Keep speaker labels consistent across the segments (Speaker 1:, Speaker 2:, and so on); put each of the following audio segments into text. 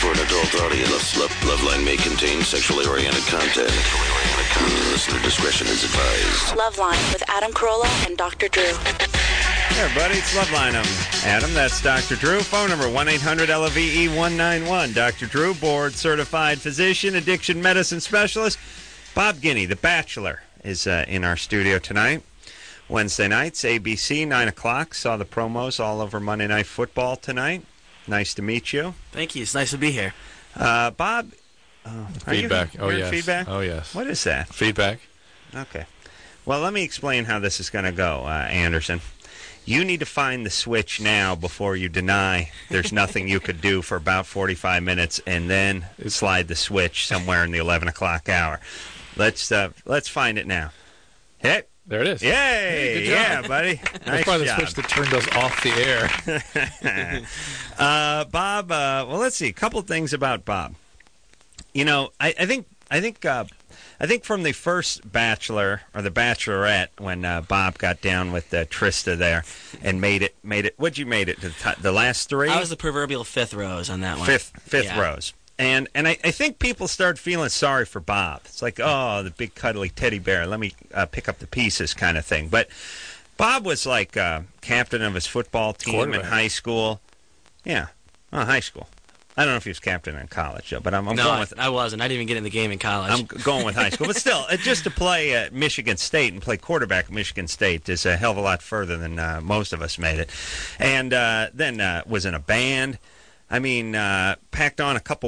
Speaker 1: for an adult audience. Loveline may contain sexually oriented content. Listener discretion is advised.
Speaker 2: Loveline with Adam Carolla and Dr. Drew.
Speaker 3: Hey everybody, it's Loveline. I'm Adam, that's Dr. Drew. Phone number 1-800-LOVE-191. Dr. Drew, board-certified physician, addiction medicine specialist. Bob Guiney, The Bachelor, is in our studio tonight. Wednesday nights, ABC, 9 o'clock. Saw the promos all over Monday Night Football tonight. Nice to meet you.
Speaker 4: Thank you. It's nice to be here.
Speaker 3: Bob?
Speaker 5: Feedback.
Speaker 3: You're
Speaker 5: yes.
Speaker 3: Feedback?
Speaker 5: Oh, yes.
Speaker 3: What is that?
Speaker 5: Feedback.
Speaker 3: Okay. Well, let me explain how this is going to go, Anderson. You need to find the switch now before you deny there's nothing you could do for about 45 minutes and then slide the switch somewhere in the 11 o'clock hour. Let's find it now. Hit.
Speaker 5: There it is.
Speaker 3: Yay!
Speaker 5: Hey, good job.
Speaker 3: Yeah, buddy.
Speaker 5: That's
Speaker 3: Nice
Speaker 5: probably the
Speaker 3: job.
Speaker 5: switch that turned us off the air.
Speaker 3: Bob, well, let's see. A couple things about Bob. You know, I think from the first Bachelor or the Bachelorette, when Bob got down with Trista there and made it. What'd you made it to the last three?
Speaker 4: I was the proverbial fifth rose on that one.
Speaker 3: Fifth
Speaker 4: Yeah.
Speaker 3: rose. And I think people started feeling sorry for Bob. It's like, oh, the big cuddly teddy bear. Let me pick up the pieces kind of thing. But Bob was like captain of his football team in high school. Yeah, high school. I don't know if he was captain in college, though, but I'm going with...
Speaker 4: I wasn't. I didn't even get in the game in college.
Speaker 3: I'm going with high school. But still, just to play at Michigan State and play quarterback at Michigan State is a hell of a lot further than most of us made it. And then was in a band. I mean, packed on a couple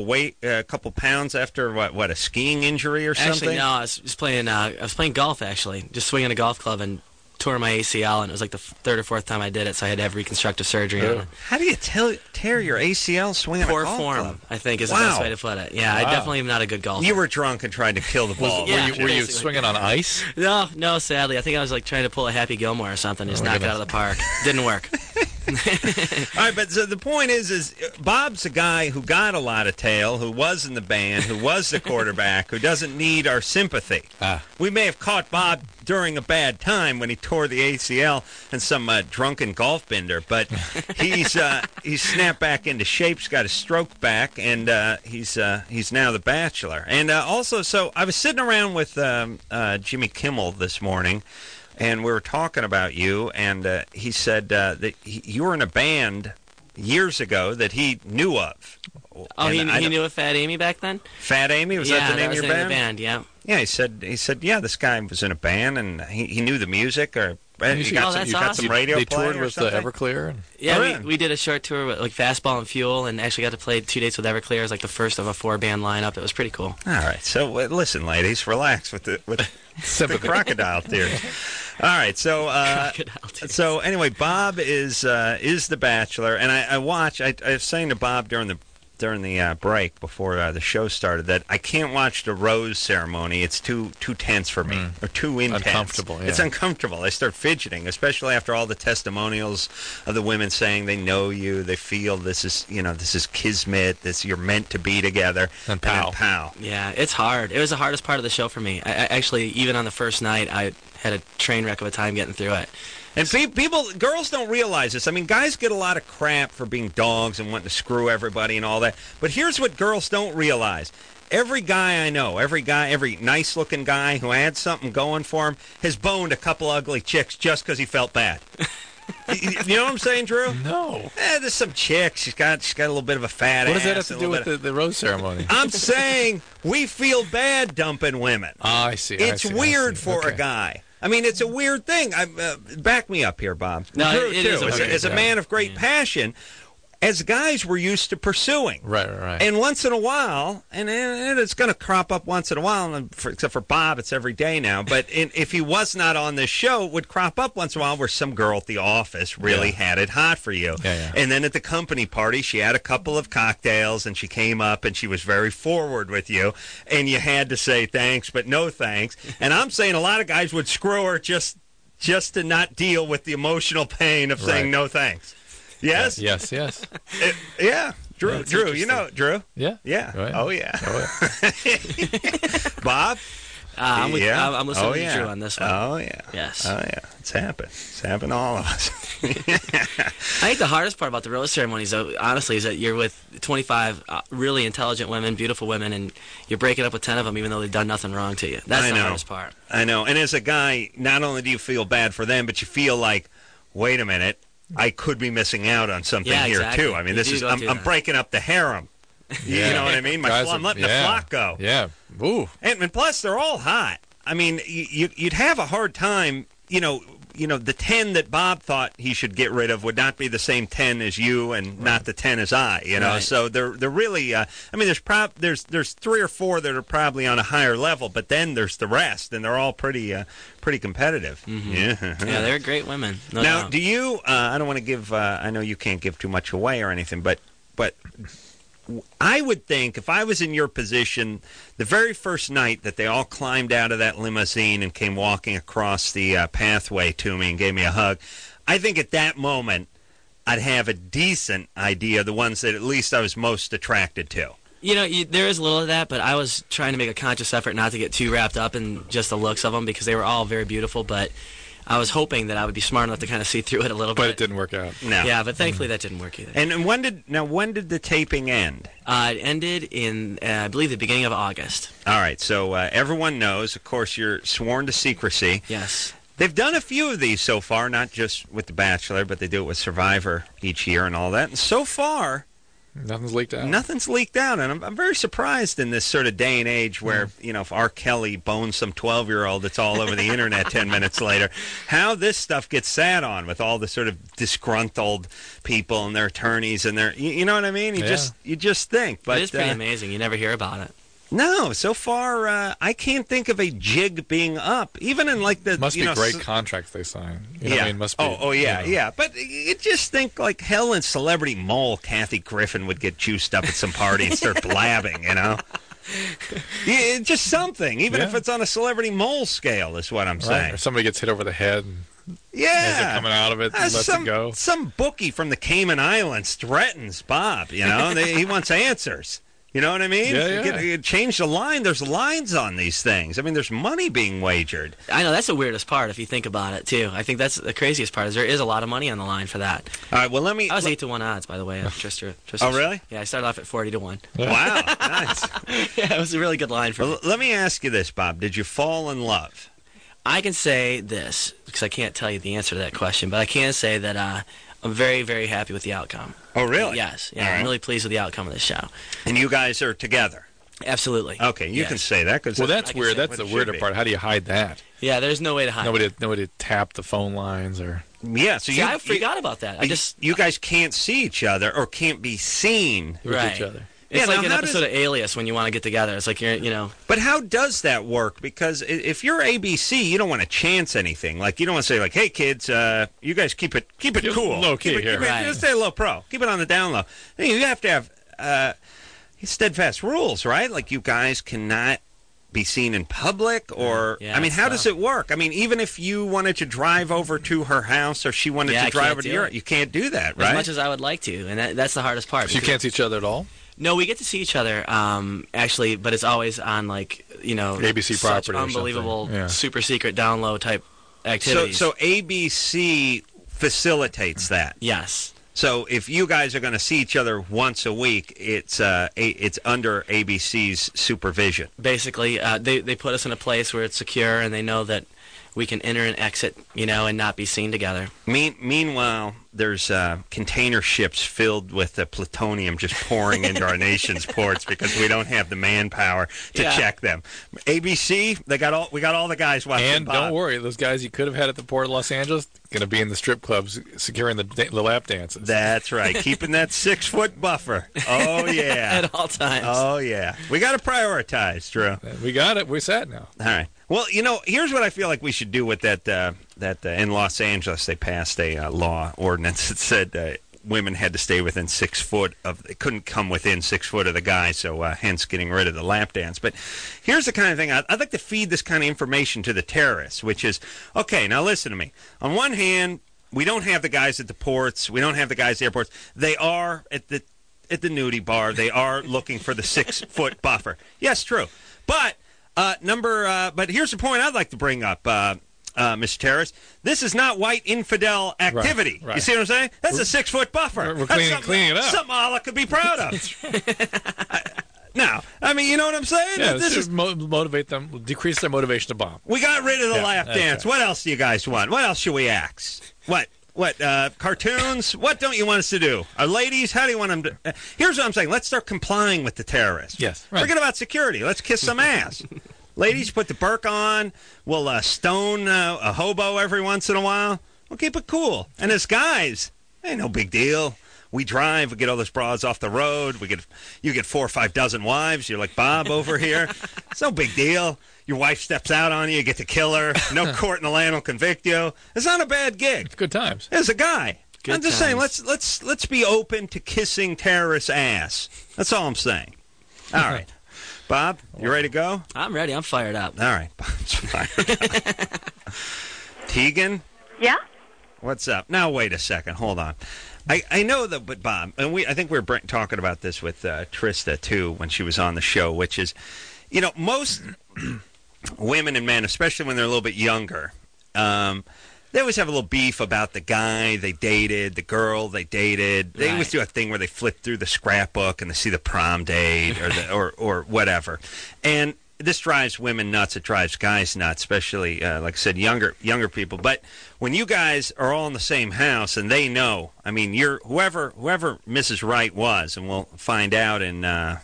Speaker 3: pounds after what a skiing injury or something.
Speaker 4: Actually, no, I was playing golf. Actually, just swinging a golf club and tore my ACL, and it was like the third or fourth time I did it, so I had to have reconstructive surgery on it.
Speaker 3: How do you tear your ACL swinging
Speaker 4: Poor
Speaker 3: a golf
Speaker 4: form,
Speaker 3: club?
Speaker 4: I think, is the best way to put it. Yeah, I definitely am not a good golfer.
Speaker 3: You were drunk and tried to kill the ball.
Speaker 4: Yeah,
Speaker 5: were you swinging on ice?
Speaker 4: No, sadly. I think I was like trying to pull a Happy Gilmore or something, just knock it out of the park. Didn't work.
Speaker 3: All right, but so the point is Bob's a guy who got a lot of tail, who was in the band, who was the quarterback, who doesn't need our sympathy. We may have caught Bob during a bad time when he tore the ACL and some drunken golf bender, but he's snapped back into shape. He's got his stroke back, and he's now the Bachelor. And also, so I was sitting around with Jimmy Kimmel this morning, and we were talking about you, and he said that you were in a band years ago that he knew of.
Speaker 4: Oh, he knew of Fat Amy back then?
Speaker 3: Fat Amy? Was that the name of your band?
Speaker 4: Yeah, that was the name of the band, yeah.
Speaker 3: Yeah, he said, yeah, this guy was in a band, and he knew the music, or you got some radio
Speaker 5: They
Speaker 3: play
Speaker 5: toured
Speaker 3: or
Speaker 5: with
Speaker 3: something?
Speaker 5: Everclear?
Speaker 4: Yeah, we did a short tour with like Fastball and Fuel, and actually got to play 2 dates with Everclear. It was like the first of a 4-band lineup. It was pretty cool.
Speaker 3: All right, so listen, ladies, relax with the crocodile tears. All right, so anyway, Bob is the Bachelor, and I watch. I was saying to Bob during the break before the show started that I can't watch the rose ceremony. It's too tense for me, or too intense.
Speaker 5: Uncomfortable. Yeah.
Speaker 3: It's uncomfortable. I start fidgeting, especially after all the testimonials of the women saying they know you, they feel this is kismet, you're meant to be together,
Speaker 5: and pow.
Speaker 4: Yeah, it's hard. It was the hardest part of the show for me. I actually, even on the first night, I had a train wreck of a time getting through it.
Speaker 3: And girls don't realize this. I mean, guys get a lot of crap for being dogs and wanting to screw everybody and all that. But here's what girls don't realize. Every guy I know, every nice-looking guy who had something going for him has boned a couple ugly chicks just because he felt bad. You know what I'm saying, Drew?
Speaker 5: No.
Speaker 3: There's some chick. She's got a little bit of a fat ass.
Speaker 5: What does that have to do with the rose ceremony?
Speaker 3: I'm saying we feel bad dumping women.
Speaker 5: Oh, I see.
Speaker 3: It's weird for a guy. I mean, it's a weird thing. Back me up here, Bob.
Speaker 4: No,
Speaker 3: Drew,
Speaker 4: it
Speaker 3: too.
Speaker 4: is
Speaker 3: As a man of great passion, as guys we're used to pursuing.
Speaker 5: Right.
Speaker 3: And once in a while, and it's going to crop up once in a while, except for Bob, it's every day now, but if he was not on this show, it would crop up once in a while where some girl at the office really had it hot for you.
Speaker 5: Yeah.
Speaker 3: And then at the company party, she had a couple of cocktails, and she came up, and she was very forward with you, and you had to say thanks, but no thanks. And I'm saying a lot of guys would screw her just to not deal with the emotional pain of saying no thanks. Yes?
Speaker 5: Yes.
Speaker 3: Yeah. Drew, you know Drew?
Speaker 5: Yeah.
Speaker 3: Yeah.
Speaker 5: Right.
Speaker 3: Oh, yeah. Bob?
Speaker 4: I'm listening to Drew on this one.
Speaker 3: Oh, yeah.
Speaker 4: Yes.
Speaker 3: Oh, yeah. It's happened. It's happened to all of us.
Speaker 4: I think the hardest part about the rose ceremonies, though, honestly, is that you're with 25 really intelligent women, beautiful women, and you're breaking up with 10 of them even though they've done nothing wrong to you. That's the hardest part.
Speaker 3: I know. And as a guy, not only do you feel bad for them, but you feel like, wait a minute, I could be missing out on something here, too. I mean, I'm breaking up the harem. You know what I mean? I'm letting the flock go.
Speaker 5: Yeah. Ooh.
Speaker 3: And plus, they're all hot. I mean, you'd have a hard time, the 10 that Bob thought he should get rid of would not be the same 10 as you and not the 10 as I,
Speaker 4: Right.
Speaker 3: So they're really, there's 3 or 4 that are probably on a higher level, but then there's the rest, and they're all pretty competitive.
Speaker 4: Mm-hmm.
Speaker 3: Yeah.
Speaker 4: Yeah, they're great women. No
Speaker 3: Now,
Speaker 4: doubt.
Speaker 3: do you, I don't want to give, I know you can't give too much away or anything, but I would think if I was in your position, the very first night that they all climbed out of that limousine and came walking across the pathway to me and gave me a hug, I think at that moment I'd have a decent idea of the ones that at least I was most attracted to.
Speaker 4: There is a little of that, but I was trying to make a conscious effort not to get too wrapped up in just the looks of them because they were all very beautiful, but I was hoping that I would be smart enough to kind of see through it a little bit.
Speaker 5: But it didn't work out.
Speaker 3: No.
Speaker 4: Yeah, but thankfully that didn't work either.
Speaker 3: And when did the taping end?
Speaker 4: It ended in, I believe, the beginning of August.
Speaker 3: All right, so everyone knows, of course, you're sworn to secrecy.
Speaker 4: Yes.
Speaker 3: They've done a few of these so far, not just with The Bachelor, but they do it with Survivor each year and all that. And so far,
Speaker 5: nothing's leaked out.
Speaker 3: Nothing's leaked out, and I'm very surprised in this sort of day and age where, if R. Kelly bones some 12-year-old, it's all over the internet 10 minutes later, how this stuff gets sat on with all the sort of disgruntled people and their attorneys and their, you know what I mean? You just think. But
Speaker 4: it is pretty amazing. You never hear about it.
Speaker 3: No, so far I can't think of a jig being up, even in like the
Speaker 5: must be great contracts they sign. You know what I mean? Must be.
Speaker 3: Yeah. But you just think like hell in Celebrity Mole, Kathy Griffin would get juiced up at some party and start blabbing, Yeah, just something, even if it's on a Celebrity Mole scale, is what I'm saying.
Speaker 5: Or somebody gets hit over the head. And
Speaker 3: as
Speaker 5: they're coming out of it, and lets it go.
Speaker 3: Some bookie from the Cayman Islands threatens Bob. He wants answers. You know what I mean?
Speaker 5: Yeah.
Speaker 3: Change the line. There's lines on these things. I mean, there's money being wagered.
Speaker 4: I know. That's the weirdest part if you think about it, too. I think that's the craziest part is there is a lot of money on the line for that.
Speaker 3: All right, well,
Speaker 4: I was 8-1 odds, by the way.
Speaker 3: Oh, really?
Speaker 4: Yeah, I started off at 40-1.
Speaker 3: Wow, nice.
Speaker 4: Yeah, it was a really good line for me.
Speaker 3: Let me ask you this, Bob. Did you fall in love?
Speaker 4: I can say this, because I can't tell you the answer to that question, but I can say that I'm very, very happy with the outcome.
Speaker 3: Oh, really?
Speaker 4: Yes. Yeah,
Speaker 3: All right.
Speaker 4: I'm really pleased with the outcome of this show.
Speaker 3: And you guys are together?
Speaker 4: Absolutely.
Speaker 3: Okay, you can say that. Cause
Speaker 5: that's weird. That's the weirder part. How do you hide that?
Speaker 4: Yeah, there's no way to hide it.
Speaker 5: Nobody tapped the phone lines or...
Speaker 3: Yeah, so
Speaker 4: I forgot about that.
Speaker 3: You guys can't see each other or can't be seen
Speaker 5: with each other.
Speaker 4: It's like an episode of Alias when you want to get together. It's like
Speaker 3: But how does that work? Because if you're ABC, you don't want to chance anything. Like you don't want to say like, "Hey kids, you guys keep it cool,
Speaker 5: low key here,
Speaker 3: just stay low pro, keep it on the down low." You have to have steadfast rules, right? Like you guys cannot be seen in public, or how does it work? I mean, even if you wanted to drive over to her house or she wanted to drive over to yours, you can't do that, right?
Speaker 4: As much as I would like to, and that's the hardest part.
Speaker 5: So you can't see each other at all?
Speaker 4: No, we get to see each other, actually, but it's always on,
Speaker 5: ABC property
Speaker 4: unbelievable,
Speaker 5: or
Speaker 4: super secret download type activities.
Speaker 3: So ABC facilitates that.
Speaker 4: Yes.
Speaker 3: So if you guys are going to see each other once a week, it's under ABC's supervision.
Speaker 4: Basically, they put us in a place where it's secure, and they know that we can enter and exit, and not be seen together.
Speaker 3: Meanwhile, there's container ships filled with plutonium just pouring into our nation's ports because we don't have the manpower to check them. ABC, we got all the guys watching.
Speaker 5: And
Speaker 3: Bob.
Speaker 5: Don't worry, those guys you could have had at the Port of Los Angeles going to be in the strip clubs securing the lap dances.
Speaker 3: That's right, keeping that 6-foot buffer. Oh yeah,
Speaker 4: at all times.
Speaker 3: Oh yeah, we got to prioritize, Drew.
Speaker 5: We got it. We're set now.
Speaker 3: All right. Well, here's what I feel like we should do with that. In Los Angeles, they passed a law ordinance that said women had to stay within 6 foot of. They couldn't come within 6 foot of the guy, so hence getting rid of the lap dance. But here's the kind of thing I'd like to feed this kind of information to the terrorists, which is okay. Now listen to me. On one hand, we don't have the guys at the ports. We don't have the guys at the airports. They are at the nudie bar. They are looking for the 6 foot buffer. Yes, true, but. But here's the point I'd like to bring up, Mr. Terrace. This is not white infidel activity.
Speaker 5: Right.
Speaker 3: You see what I'm saying? That's a 6-foot buffer.
Speaker 5: We're
Speaker 3: That's
Speaker 5: cleaning it up.
Speaker 3: Something Allah could be proud of. No, I mean, you know what I'm saying?
Speaker 5: Yeah,
Speaker 3: This is.
Speaker 5: motivate them, decrease their motivation to bomb.
Speaker 3: We got rid of the lap
Speaker 5: that's
Speaker 3: dance.
Speaker 5: right.
Speaker 3: What else do you guys want? What else should we ask? What? Cartoons? What don't you want us to do? Ladies, how do you want them to... here's what I'm saying. Let's start complying with the terrorists.
Speaker 5: Yes, right.
Speaker 3: Forget about security. Let's kiss some ass. Ladies, put the burqa on. We'll stone a hobo every once in a while. We'll keep it cool. And as guys, ain't no big deal. We drive, we get all those bras off the road. You get 4 or 5 dozen wives. You're like Bob over here. It's no big deal. Your wife steps out on you. You get to kill her. No court in the land will convict you. It's not a bad gig.
Speaker 5: It's good times.
Speaker 3: As a guy,
Speaker 4: Good
Speaker 3: I'm just
Speaker 4: times.
Speaker 3: saying. Let's be open to kissing terrorists' ass. That's all I'm saying. All right, Bob, you ready to go?
Speaker 4: I'm ready. I'm fired up.
Speaker 3: All right, Bob's fired. Tegan,
Speaker 6: Yeah?
Speaker 3: what's up? Now wait a second. Hold on. I know that, but Bob, and I think we were talking about this with Trista too when she was on the show, which is, most women and men, especially when they're a little bit younger, they always have a little beef about the guy they dated, the girl they dated. They always do a thing where they flip through the scrapbook and they see the prom date or whatever, and this drives women nuts. It drives guys nuts, especially, like I said, younger people. But when you guys are all in the same house and they know, I mean, you're whoever Mrs. Wright was, and we'll find out in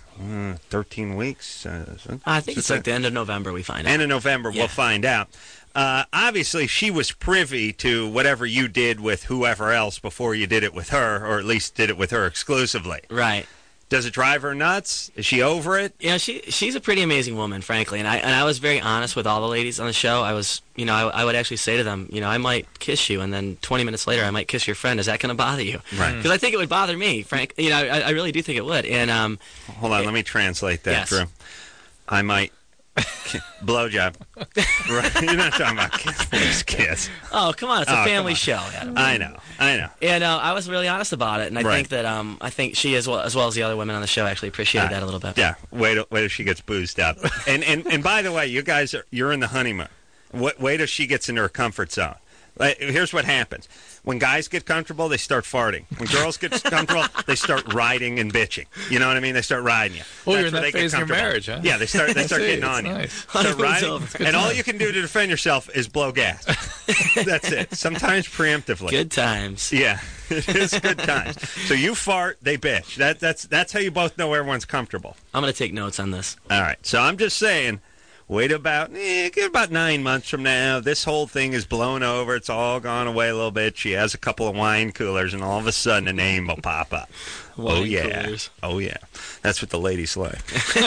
Speaker 3: 13 weeks.
Speaker 4: I think it's like the end of November we find out.
Speaker 3: End of November, we'll find out. Obviously, she was privy to whatever you did with whoever else before you did it with her, or at least did it with her exclusively.
Speaker 4: Right.
Speaker 3: Does it drive her nuts? Is she over it?
Speaker 4: Yeah, she's a pretty amazing woman, frankly, and I was very honest with all the ladies on the show. I was, I would actually say to them, I might kiss you, and then 20 minutes later, I might kiss your friend. Is that going to bother you?
Speaker 3: Right.
Speaker 4: Because I think it would bother me, Frank. I really do think it would. And
Speaker 3: Hold on, let me translate that,
Speaker 4: Yes.
Speaker 3: Drew. I might blowjob. Right? You're not talking about kiss.
Speaker 4: oh, come on, it's a family show. Adam.
Speaker 3: I know.
Speaker 4: And I was really honest about it, and I think that I think she as well as the other women on the show actually appreciated that a little bit.
Speaker 3: Yeah. Wait till she gets boozed up. And by the way, you guys you're in the honeymoon. Wait till she gets into her comfort zone. Here's what happens. When guys get comfortable, they start farting. When girls get comfortable, they start riding and bitching. You know what I mean? They start riding you.
Speaker 5: Oh,
Speaker 3: That's
Speaker 5: you're in
Speaker 3: where
Speaker 5: that
Speaker 3: they get
Speaker 5: phase of your
Speaker 3: comfortable.
Speaker 5: marriage, huh?
Speaker 3: Yeah, they start getting on you.
Speaker 5: Nice.
Speaker 3: Start
Speaker 4: Honeymoon's
Speaker 3: riding,
Speaker 4: over.
Speaker 3: and all you can do to defend yourself is blow gas. That's it. Sometimes preemptively.
Speaker 4: Good times.
Speaker 3: Yeah, it's good times. So you fart, they bitch. That's how you both know everyone's comfortable.
Speaker 4: I'm going to take notes on this.
Speaker 3: All right. So I'm just saying, wait about 9 months from now. This whole thing is blown over. It's all gone away a little bit. She has a couple of wine coolers, and all of a sudden a name will pop up.
Speaker 4: Wine
Speaker 3: yeah.
Speaker 4: coolers.
Speaker 3: Oh, yeah. That's what the ladies like.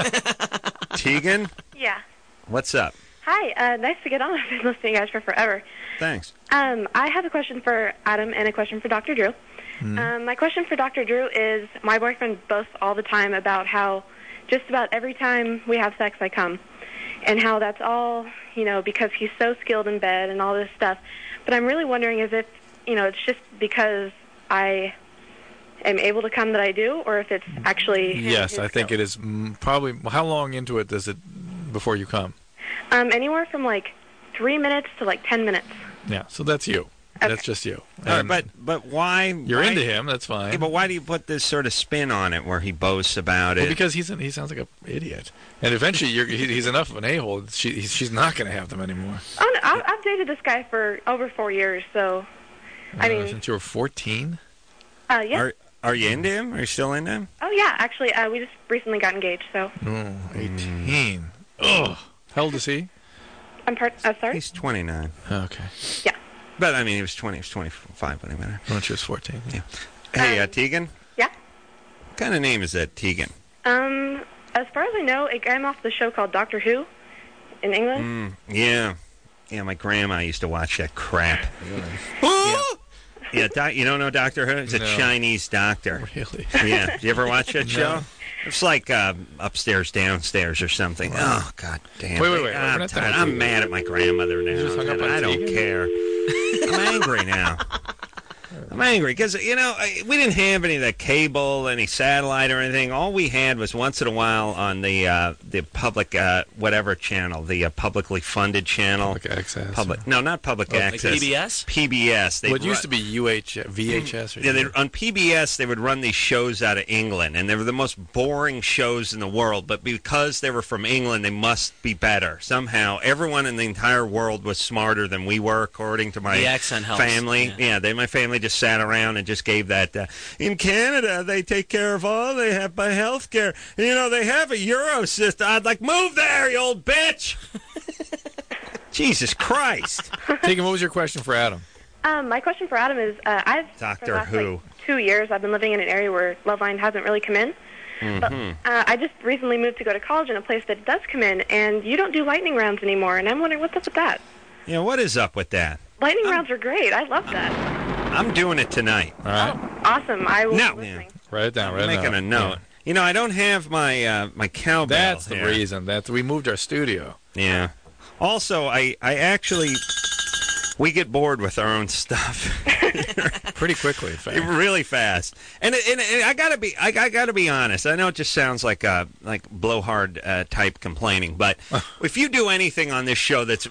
Speaker 3: Tegan,
Speaker 6: Yeah.
Speaker 3: what's up?
Speaker 6: Hi, nice to get on. I've been listening to you guys for forever.
Speaker 3: Thanks.
Speaker 6: I have a question for Adam and a question for Dr. Drew. My question for Dr. Drew is, my boyfriend boasts all the time about how just about every time we have sex, I come. And how that's all, because he's so skilled in bed and all this stuff. But I'm really wondering is if, it's just because I am able to come that I do, or if it's actually him and
Speaker 5: Yes,
Speaker 6: his
Speaker 5: I think
Speaker 6: skills.
Speaker 5: it is probably. How long into it does it before you come?
Speaker 6: Anywhere from like 3 minutes to like 10 minutes.
Speaker 5: Yeah, so that's you.
Speaker 6: Okay.
Speaker 5: That's just you.
Speaker 3: All right,
Speaker 5: And
Speaker 3: but why?
Speaker 5: you're
Speaker 3: why,
Speaker 5: into him. That's fine.
Speaker 3: Yeah, but why do you put this sort of spin on it where he boasts about
Speaker 5: Well,
Speaker 3: it?
Speaker 5: because he sounds like an idiot, and eventually he's enough of an a-hole. She's not going to have them anymore.
Speaker 6: Oh, no, I've dated this guy for over 4 years, so, I mean,
Speaker 5: Since you were 14.
Speaker 6: yeah.
Speaker 3: Are you into him? Are you still into him?
Speaker 6: Oh, yeah, actually, we just recently got engaged, so.
Speaker 5: Oh, 18. Ugh. How old is he?
Speaker 6: I'm sorry?
Speaker 3: He's 29.
Speaker 5: Okay.
Speaker 6: Yeah.
Speaker 3: But, I mean, he was 20. He was 25 when he met her.
Speaker 5: When she was 14.
Speaker 3: Yeah. Hey, Tegan?
Speaker 6: Yeah?
Speaker 3: What kind of name is that, Tegan?
Speaker 6: As far as I know, it came off the show called Doctor Who in England.
Speaker 3: Yeah. Yeah, my grandma used to watch that crap. Yeah, you don't know Doctor Who? He's a
Speaker 5: No.
Speaker 3: Chinese doctor.
Speaker 5: Really?
Speaker 3: Yeah. Did you ever watch that show? It's like upstairs, downstairs or something. Oh, God damn.
Speaker 5: Wait, we're
Speaker 3: I'm
Speaker 5: not
Speaker 3: tired.
Speaker 5: done.
Speaker 3: I'm mad at my grandmother now.
Speaker 5: just hung up on
Speaker 3: I don't
Speaker 5: Tegan?
Speaker 3: care. I'm angry now. I'm angry because, we didn't have any of that cable, any satellite or anything. All we had was once in a while on the public, whatever channel, the publicly funded channel.
Speaker 5: Public access.
Speaker 3: No, not public access.
Speaker 4: PBS?
Speaker 3: PBS.
Speaker 5: Well, it used to be VHS. Or
Speaker 3: Yeah, on PBS, they would run these shows out of England, and they were the most boring shows in the world. But because they were from England, they must be better. Somehow, everyone in the entire world was smarter than we were, according to my
Speaker 4: The accent helps.
Speaker 3: family. Yeah, my family just sat around and just gave that. In Canada, they take care of all they have by health care. They have a Euro system. I'd like, move there, you old bitch! Jesus Christ.
Speaker 5: Tegan, what was your question for Adam?
Speaker 6: My question for Adam is, for
Speaker 3: Doctor
Speaker 6: the last,
Speaker 3: Who.
Speaker 6: 2 years, I've been living in an area where Loveline hasn't really come in. But I just recently moved to go to college in a place that does come in, and you don't do lightning rounds anymore, and I'm wondering what's up with that.
Speaker 3: Yeah, what is up with that?
Speaker 6: Lightning rounds are great. I love that.
Speaker 3: I'm doing it tonight.
Speaker 5: All right.
Speaker 6: Oh, awesome. I will
Speaker 3: No.
Speaker 6: be listening.
Speaker 5: Write it down.
Speaker 3: I'm making a note. I don't have my my cowbell.
Speaker 5: That's the
Speaker 3: here.
Speaker 5: reason. We moved our studio.
Speaker 3: Yeah. Also, I actually, we get bored with our own stuff
Speaker 5: Pretty quickly, in fact.
Speaker 3: really fast. And I gotta be honest. I know it just sounds like blowhard type complaining, but if you do anything on this show that's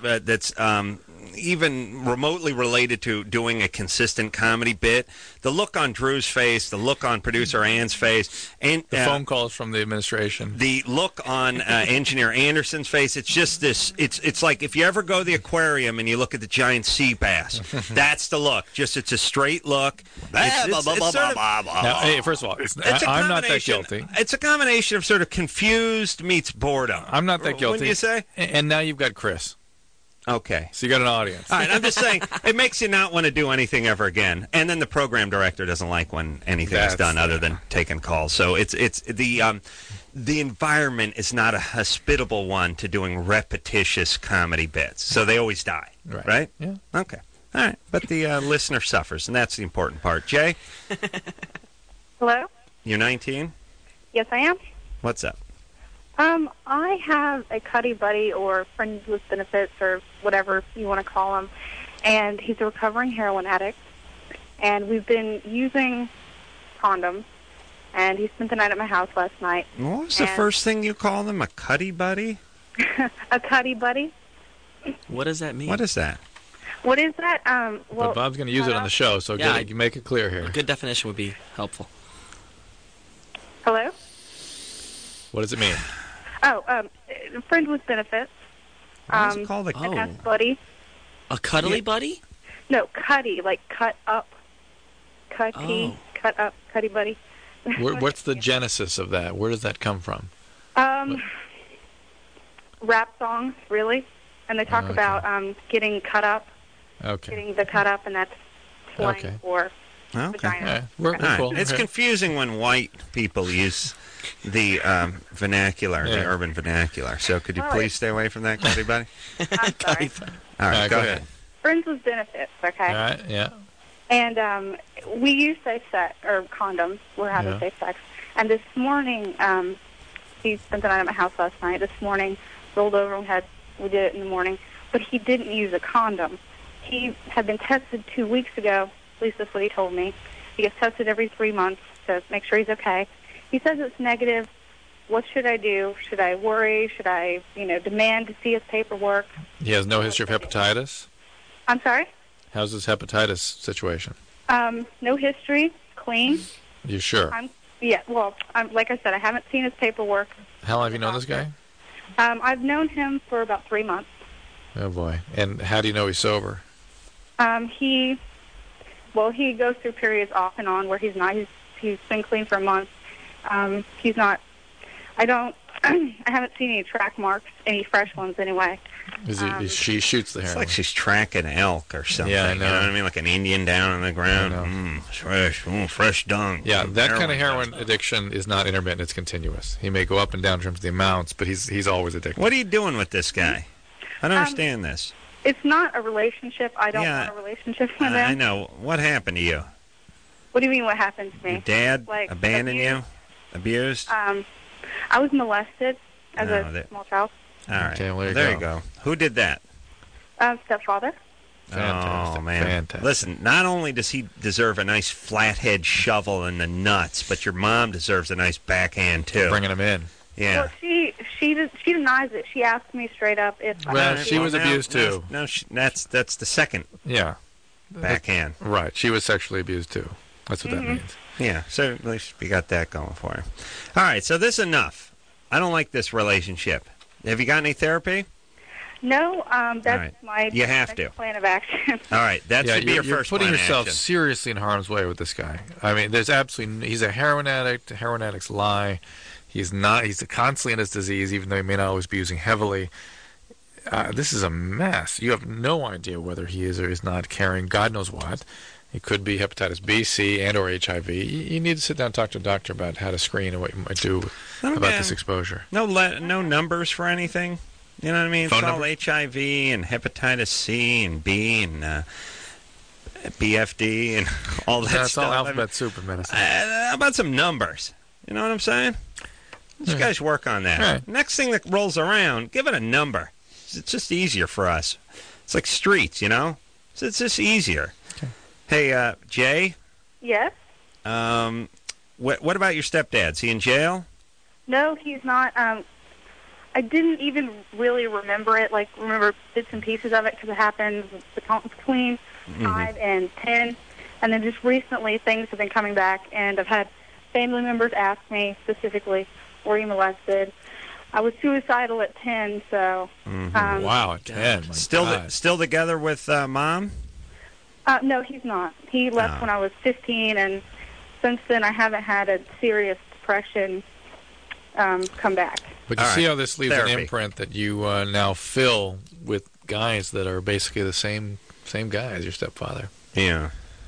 Speaker 3: even remotely related to doing a consistent comedy bit, the look on Drew's face, the look on producer Ann's face, and
Speaker 5: The phone calls from the administration.
Speaker 3: the look on engineer Anderson's face, it's just this, it's like if you ever go to the aquarium and you look at the giant sea bass, that's the look. Just it's a straight look. It's sort of-
Speaker 5: Now, hey, first of all, I'm not that guilty.
Speaker 3: It's a combination of sort of confused meets boredom.
Speaker 5: I'm not that guilty.
Speaker 3: Wouldn't you say?
Speaker 5: And now you've got Chris.
Speaker 3: Okay.
Speaker 5: So you got an audience.
Speaker 3: All right, I'm just saying, it makes you not want to do anything ever again. And then the program director doesn't like when anything is done other than taking calls. So it's the environment is not a hospitable one to doing repetitious comedy bits. So they always die, right?
Speaker 5: Yeah.
Speaker 3: Okay. All right. But the listener suffers, and that's the important part. Jay,
Speaker 7: Hello?
Speaker 3: you're 19?
Speaker 7: Yes, I am.
Speaker 3: What's up?
Speaker 7: I have a cuddy buddy or friends with benefits or whatever you want to call him, and he's a recovering heroin addict, and we've been using condoms, and he spent the night at my house last night.
Speaker 3: What was the first thing you call them? A cuddy buddy?
Speaker 7: A cuddy buddy?
Speaker 4: What does that mean?
Speaker 3: What is that?
Speaker 7: What is that? Well,
Speaker 5: But Bob's going to use it on the show, so make it clear here.
Speaker 4: A good definition would be helpful.
Speaker 7: Hello?
Speaker 5: What does it mean?
Speaker 7: Friend with benefits.
Speaker 3: Why is it called a
Speaker 7: An S-buddy.
Speaker 4: A cuddly buddy?
Speaker 7: No, cuddy, like cut up. Cutty, cut up, cuddy buddy.
Speaker 5: What's the genesis of that? Where does that come from?
Speaker 7: Rap songs, really. And they talk about getting cut up.
Speaker 5: Okay.
Speaker 7: Getting the cut up, and that's slang for vagina.
Speaker 5: Yeah, we're cool.
Speaker 3: It's confusing when white people use the vernacular, the urban vernacular. So could you please stay away from that, Cuddy Buddy?
Speaker 7: I'm sorry.
Speaker 3: All right, go ahead.
Speaker 7: Friends with benefits, okay?
Speaker 5: All right, yeah.
Speaker 7: And we use safe sex, or condoms. We're having safe sex. And this morning, he spent the night at my house last night. This morning, rolled over and we did it in the morning. But he didn't use a condom. He had been tested 2 weeks ago. At least that's what he told me. He gets tested every 3 months to make sure he's okay. He says it's negative. What should I do? Should I worry? Should I, demand to see his paperwork?
Speaker 5: He has no history of hepatitis?
Speaker 7: I'm sorry?
Speaker 5: How's his hepatitis situation?
Speaker 7: No history. Clean.
Speaker 5: You sure?
Speaker 7: Like I said, I haven't seen his paperwork.
Speaker 5: How long have you known this guy?
Speaker 7: I've known him for about 3 months.
Speaker 5: Oh, boy. And how do you know he's sober?
Speaker 7: He goes through periods off and on where he's not. He's been clean for a month. He's not. I haven't seen any track marks, any fresh ones anyway.
Speaker 5: She shoots the
Speaker 3: It's
Speaker 5: heroin.
Speaker 3: like she's tracking elk or something.
Speaker 5: Yeah, I know.
Speaker 3: You know what I mean? Like an Indian down on the ground. Fresh dung.
Speaker 5: Yeah, that kind of heroin addiction is not intermittent; it's continuous. He may go up and down in terms of the amounts, but he's always addicted.
Speaker 3: What are you doing with this guy? I don't understand this.
Speaker 7: It's not a relationship. I don't want a relationship with him.
Speaker 3: I know. What happened to you?
Speaker 7: What do you mean? What happened to me?
Speaker 3: Your dad
Speaker 7: Like,
Speaker 3: abandoned you? Abused?
Speaker 7: I was molested as a small child.
Speaker 3: All right.
Speaker 5: Okay, well,
Speaker 3: there you go. Who did that?
Speaker 7: Stepfather.
Speaker 5: Fantastic.
Speaker 3: Oh, man.
Speaker 5: Fantastic.
Speaker 3: Listen, not only does he deserve a nice flathead shovel in the nuts, but your mom deserves a nice backhand, too.
Speaker 5: Bringing him in.
Speaker 3: Yeah.
Speaker 7: Well, she denies it. She asked me straight up if.
Speaker 5: Well, she was abused, too.
Speaker 3: No, that's the second
Speaker 5: Yeah.
Speaker 3: backhand.
Speaker 5: Right. She was sexually abused, too. That's what that means.
Speaker 3: Yeah, so at least we got that going for him. All right, so this is enough. I don't like this relationship. Have you got any therapy?
Speaker 7: No, that's
Speaker 3: right.
Speaker 7: my
Speaker 3: You have
Speaker 7: next
Speaker 3: to.
Speaker 7: plan of action.
Speaker 3: All right, that should be your
Speaker 5: you're
Speaker 3: first
Speaker 5: putting
Speaker 3: plan of
Speaker 5: yourself
Speaker 3: action.
Speaker 5: seriously in harm's way with this guy. I mean, there's absolutely he's a heroin addict. Heroin addicts lie. He's not. He's constantly in his disease, even though he may not always be using heavily. This is a mess. You have no idea whether he is or is not carrying God knows what. It could be hepatitis B, C, and or HIV. You need to sit down and talk to a doctor about how to screen and what you might do about this exposure.
Speaker 3: No numbers for anything. You know what I mean?
Speaker 5: Phone
Speaker 3: it's all
Speaker 5: numbers?
Speaker 3: HIV and hepatitis C and B and BFD and all that
Speaker 5: That's
Speaker 3: stuff.
Speaker 5: all alphabet soup in medicine.
Speaker 3: How about some numbers? You know what I'm saying? You guys work on that.
Speaker 5: Right.
Speaker 3: Next thing that rolls around, give it a number. It's just easier for us. It's like streets, you know? So it's just easier.
Speaker 5: Okay.
Speaker 3: Hey, Jay,
Speaker 7: Yes.
Speaker 3: what about your stepdad? Is he in jail?
Speaker 7: No, he's not. I didn't even really remember it. Like remember bits and pieces of it because it happened between 5 and 10, and then just recently things have been coming back, and I've had family members ask me specifically, "Were you molested?" I was suicidal at 10, so.
Speaker 5: Wow, at 10. My God.
Speaker 3: Still together with Mom?
Speaker 7: No, he's not. He left when I was 15, and since then I haven't had a serious depression come back.
Speaker 5: But you
Speaker 3: All
Speaker 5: see
Speaker 3: right.
Speaker 5: how this leaves
Speaker 3: Therapy.
Speaker 5: an imprint that you now fill with guys that are basically the same guy as your stepfather.
Speaker 3: Yeah.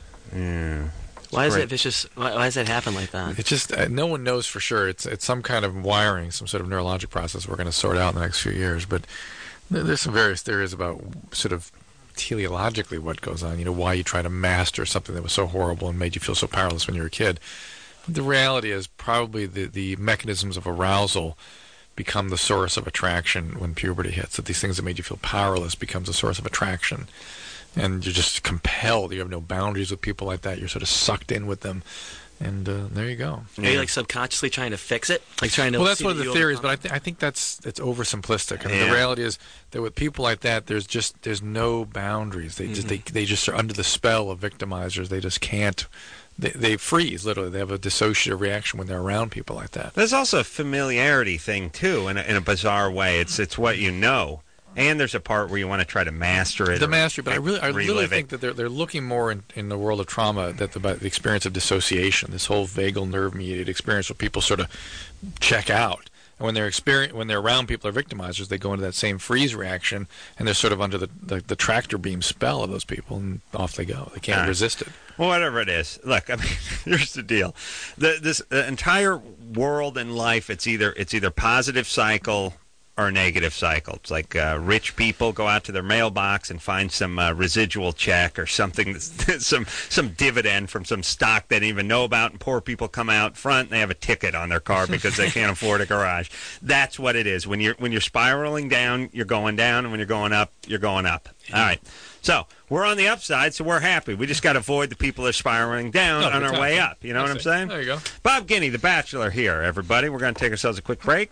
Speaker 4: Why is
Speaker 3: great.
Speaker 4: it vicious? Why does that happen like that?
Speaker 5: It's just no one knows for sure. It's some kind of wiring, some sort of neurologic process we're going to sort out in the next few years. But there's some various theories about sort of teleologically what goes on. You know, why you try to master something that was so horrible and made you feel so powerless when you were a kid. The reality is probably the mechanisms of arousal become the source of attraction when puberty hits. That these things that made you feel powerless becomes a source of attraction. And you're just compelled. You have no boundaries with people like that. You're sort of sucked in with them. And there you go.
Speaker 4: Are you like subconsciously trying to fix it? Like trying to.
Speaker 5: Well, that's
Speaker 4: see
Speaker 5: one of
Speaker 4: that
Speaker 5: the
Speaker 4: you
Speaker 5: theories,
Speaker 4: overcome
Speaker 5: but I think it's oversimplistic. I mean,
Speaker 3: Yeah.
Speaker 5: the reality is that with people like that, there's no boundaries. They just they just are under the spell of victimizers. They just can't. They freeze, literally. They have a dissociative reaction when they're around people like that.
Speaker 3: There's also a familiarity thing, too, in a bizarre way. It's what you know. And there's a part where you want to try to master it.
Speaker 5: The mastery, but I really
Speaker 3: relive
Speaker 5: think that they're looking more in the world of trauma about the experience of dissociation, this whole vagal nerve-mediated experience where people sort of check out. And when they're around people who are victimizers, they go into that same freeze reaction, and they're sort of under the tractor beam spell of those people, and off they go. They can't resist it.
Speaker 3: Well, whatever it is. Look, I mean, here's the deal. This entire world and life, it's either positive cycle or a negative cycle. It's like rich people go out to their mailbox and find some residual check or something, some dividend from some stock they didn't even know about, and poor people come out front and they have a ticket on their car because they can't afford a garage. That's what it is. When you're spiraling down, you're going down, and when you're going up, you're going up. All right. So we're on the upside, so we're happy. We just got to avoid the people that are spiraling down on our way up. You know what I'm saying?
Speaker 5: There you go.
Speaker 3: Bob Guiney, The Bachelor here, everybody. We're going to take ourselves a quick break.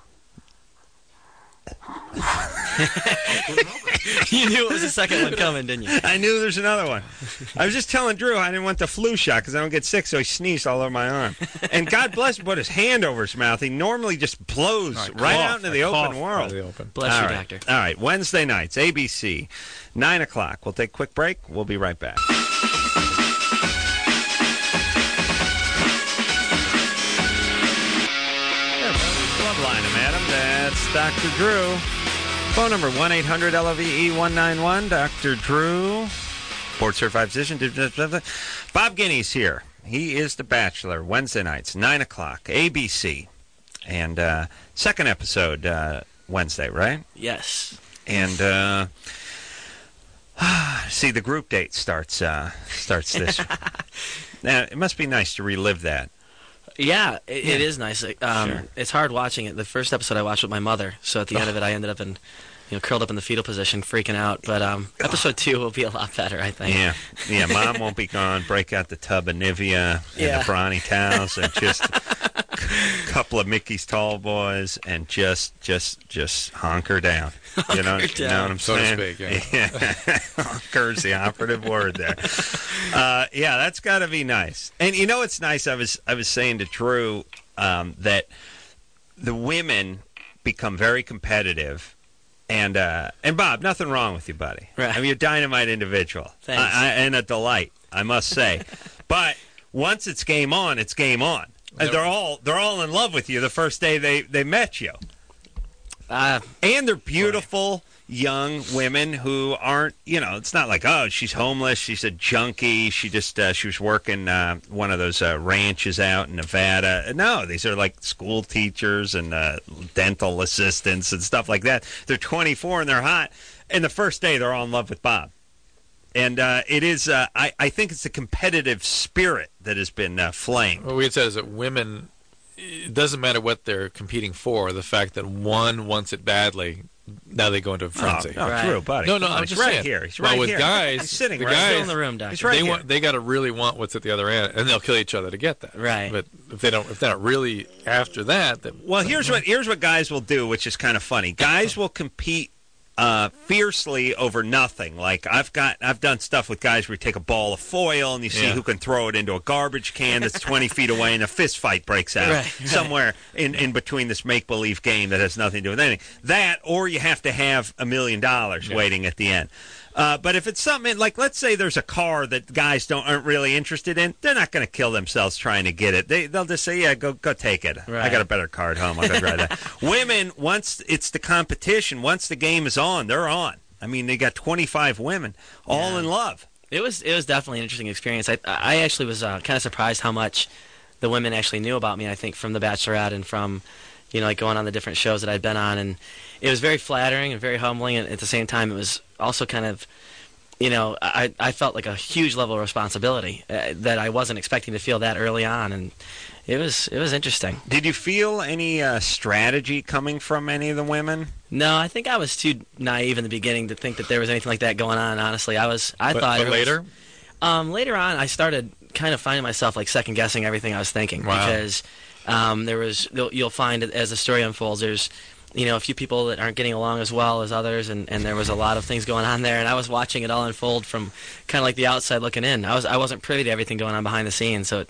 Speaker 4: You knew it was the second one coming, didn't you?
Speaker 3: I knew there's another one. I was just telling Drew I didn't want the flu shot because I don't get sick, so he sneezed all over my arm. And God bless him, put his hand over his mouth. He normally just blows right out into the open world.
Speaker 4: Bless
Speaker 3: All
Speaker 4: you,
Speaker 3: right.
Speaker 4: doctor.
Speaker 3: All right, Wednesday nights, ABC, 9 o'clock. We'll take a quick break. We'll be right back. Bloodline, Madam. That's Dr. Drew. Phone number 1-800-LOVE-191. Dr. Drew, board certified physician. Bob Guiney's here. He is The Bachelor. Wednesday nights, 9 o'clock, ABC. And second episode Wednesday, right?
Speaker 4: Yes.
Speaker 3: And see, the group date starts this. Now, it must be nice to relive that.
Speaker 4: Yeah, it is nice.
Speaker 3: Sure.
Speaker 4: It's hard watching it. The first episode I watched with my mother, so at the end of it, I ended up in curled up in the fetal position, freaking out. But episode 2 will be a lot better, I think.
Speaker 3: Yeah. Mom won't be gone. Break out the tub of Nivea and the Brawny towels and just a couple of Mickey's Tall Boys and just hunker down. You know what I'm
Speaker 5: so
Speaker 3: saying?
Speaker 5: to speak. Yeah.
Speaker 3: Hunker's the operative word there. That's got to be nice. And you know what's nice? I was saying to Drew that the women become very competitive. And Bob, nothing wrong with you, buddy.
Speaker 4: Right.
Speaker 3: I mean, you're a dynamite individual.
Speaker 4: Thanks.
Speaker 3: And a delight, I must say. But once it's game on, it's game on. And they're all in love with you the first day they met you. And they're beautiful young women who aren't, it's not like, oh, she's homeless, she's a junkie, she was working one of those ranches out in Nevada. No, these are like school teachers and dental assistants and stuff like that. They're 24 and they're hot. And the first day, they're all in love with Bob. And it is, I think it's the competitive spirit that has been flamed.
Speaker 5: What we had said is that women, it doesn't matter what they're competing for, the fact that one wants it badly, now they go into a frenzy.
Speaker 3: Oh, right. True, buddy.
Speaker 5: No, I'm just
Speaker 3: right
Speaker 5: saying.
Speaker 3: here. He's right
Speaker 5: with
Speaker 3: here.
Speaker 5: guys,
Speaker 3: he's sitting
Speaker 5: the
Speaker 3: right
Speaker 5: guys,
Speaker 4: Still in the room, Doctor.
Speaker 3: He's right
Speaker 5: they got to really want what's at the other end, and they'll kill each other to get that.
Speaker 4: Right.
Speaker 5: But if they're not really after that, then,
Speaker 3: well, here's what guys will do, which is kind of funny. Guys will compete fiercely over nothing. Like I've done stuff with guys where you take a ball of foil and you see who can throw it into a garbage can that's 20 feet away, and a fist fight breaks out somewhere in between this make-believe game that has nothing to do with anything. That, or you have to have $1 million waiting at the end. But if it's something like, let's say there's a car that guys aren't really interested in, they're not going to kill themselves trying to get it. They'll just say, yeah, go take it. Right. I got a better car at home. I'll go drive that. Women, once it's the competition, once the game is on, they're on. I mean, they got 25 women all in love.
Speaker 4: It was definitely an interesting experience. I actually was kind of surprised how much the women actually knew about me, I think, from The Bachelorette and from, like going on the different shows that I'd been on. And it was very flattering and very humbling, and at the same time it was also kind of, I felt like a huge level of responsibility that I wasn't expecting to feel that early on, and it was interesting.
Speaker 3: Did you feel any strategy coming from any of the women?
Speaker 4: No, I think I was too naive in the beginning to think that there was anything like that going on, honestly. I thought
Speaker 5: later?
Speaker 4: Later on, I started kind of finding myself like second-guessing everything I was thinking, because you'll find as the story unfolds, there's a few people that aren't getting along as well as others, and there was a lot of things going on there, and I was watching it all unfold from kind of like the outside looking in. I wasn't privy to everything going on behind the scenes, so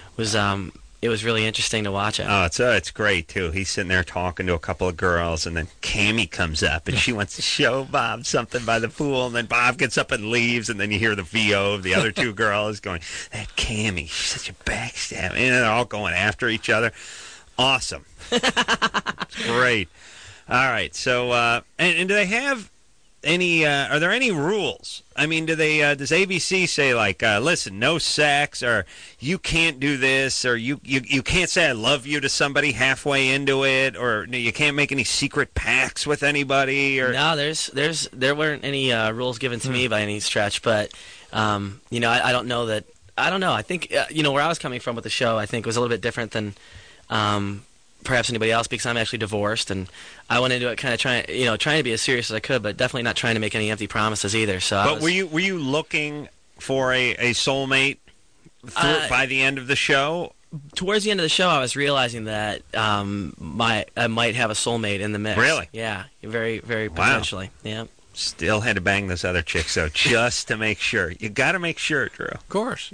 Speaker 4: it was really interesting to watch it.
Speaker 3: Oh, it's great too. He's sitting there talking to a couple of girls, and then Cammie comes up, and she wants to show Bob something by the pool, and then Bob gets up and leaves, and then you hear the VO of the other two girls going, "That Cammie, she's such a backstab," and they're all going after each other. Awesome. It's great. All right, so and do they have any? Are there any rules? I mean, does ABC say like, listen, no sex, or you can't do this, or you can't say I love you to somebody halfway into it, or you can't make any secret pacts with anybody? Or
Speaker 4: no, there weren't any rules given to me by any stretch, but I don't know that. I don't know. I think where I was coming from with the show, I think was a little bit different than perhaps anybody else, because I'm actually divorced, and I went into it kind of trying to be as serious as I could, but definitely not trying to make any empty promises either. So,
Speaker 3: were you looking for a soulmate by the end of the show?
Speaker 4: Towards the end of the show, I was realizing that I might have a soulmate in the mix.
Speaker 3: Really?
Speaker 4: Yeah, very, very potentially.
Speaker 3: Wow.
Speaker 4: Yeah.
Speaker 3: Still had to bang those other chicks, though, just to make sure. You got to make sure, Drew.
Speaker 5: Of course.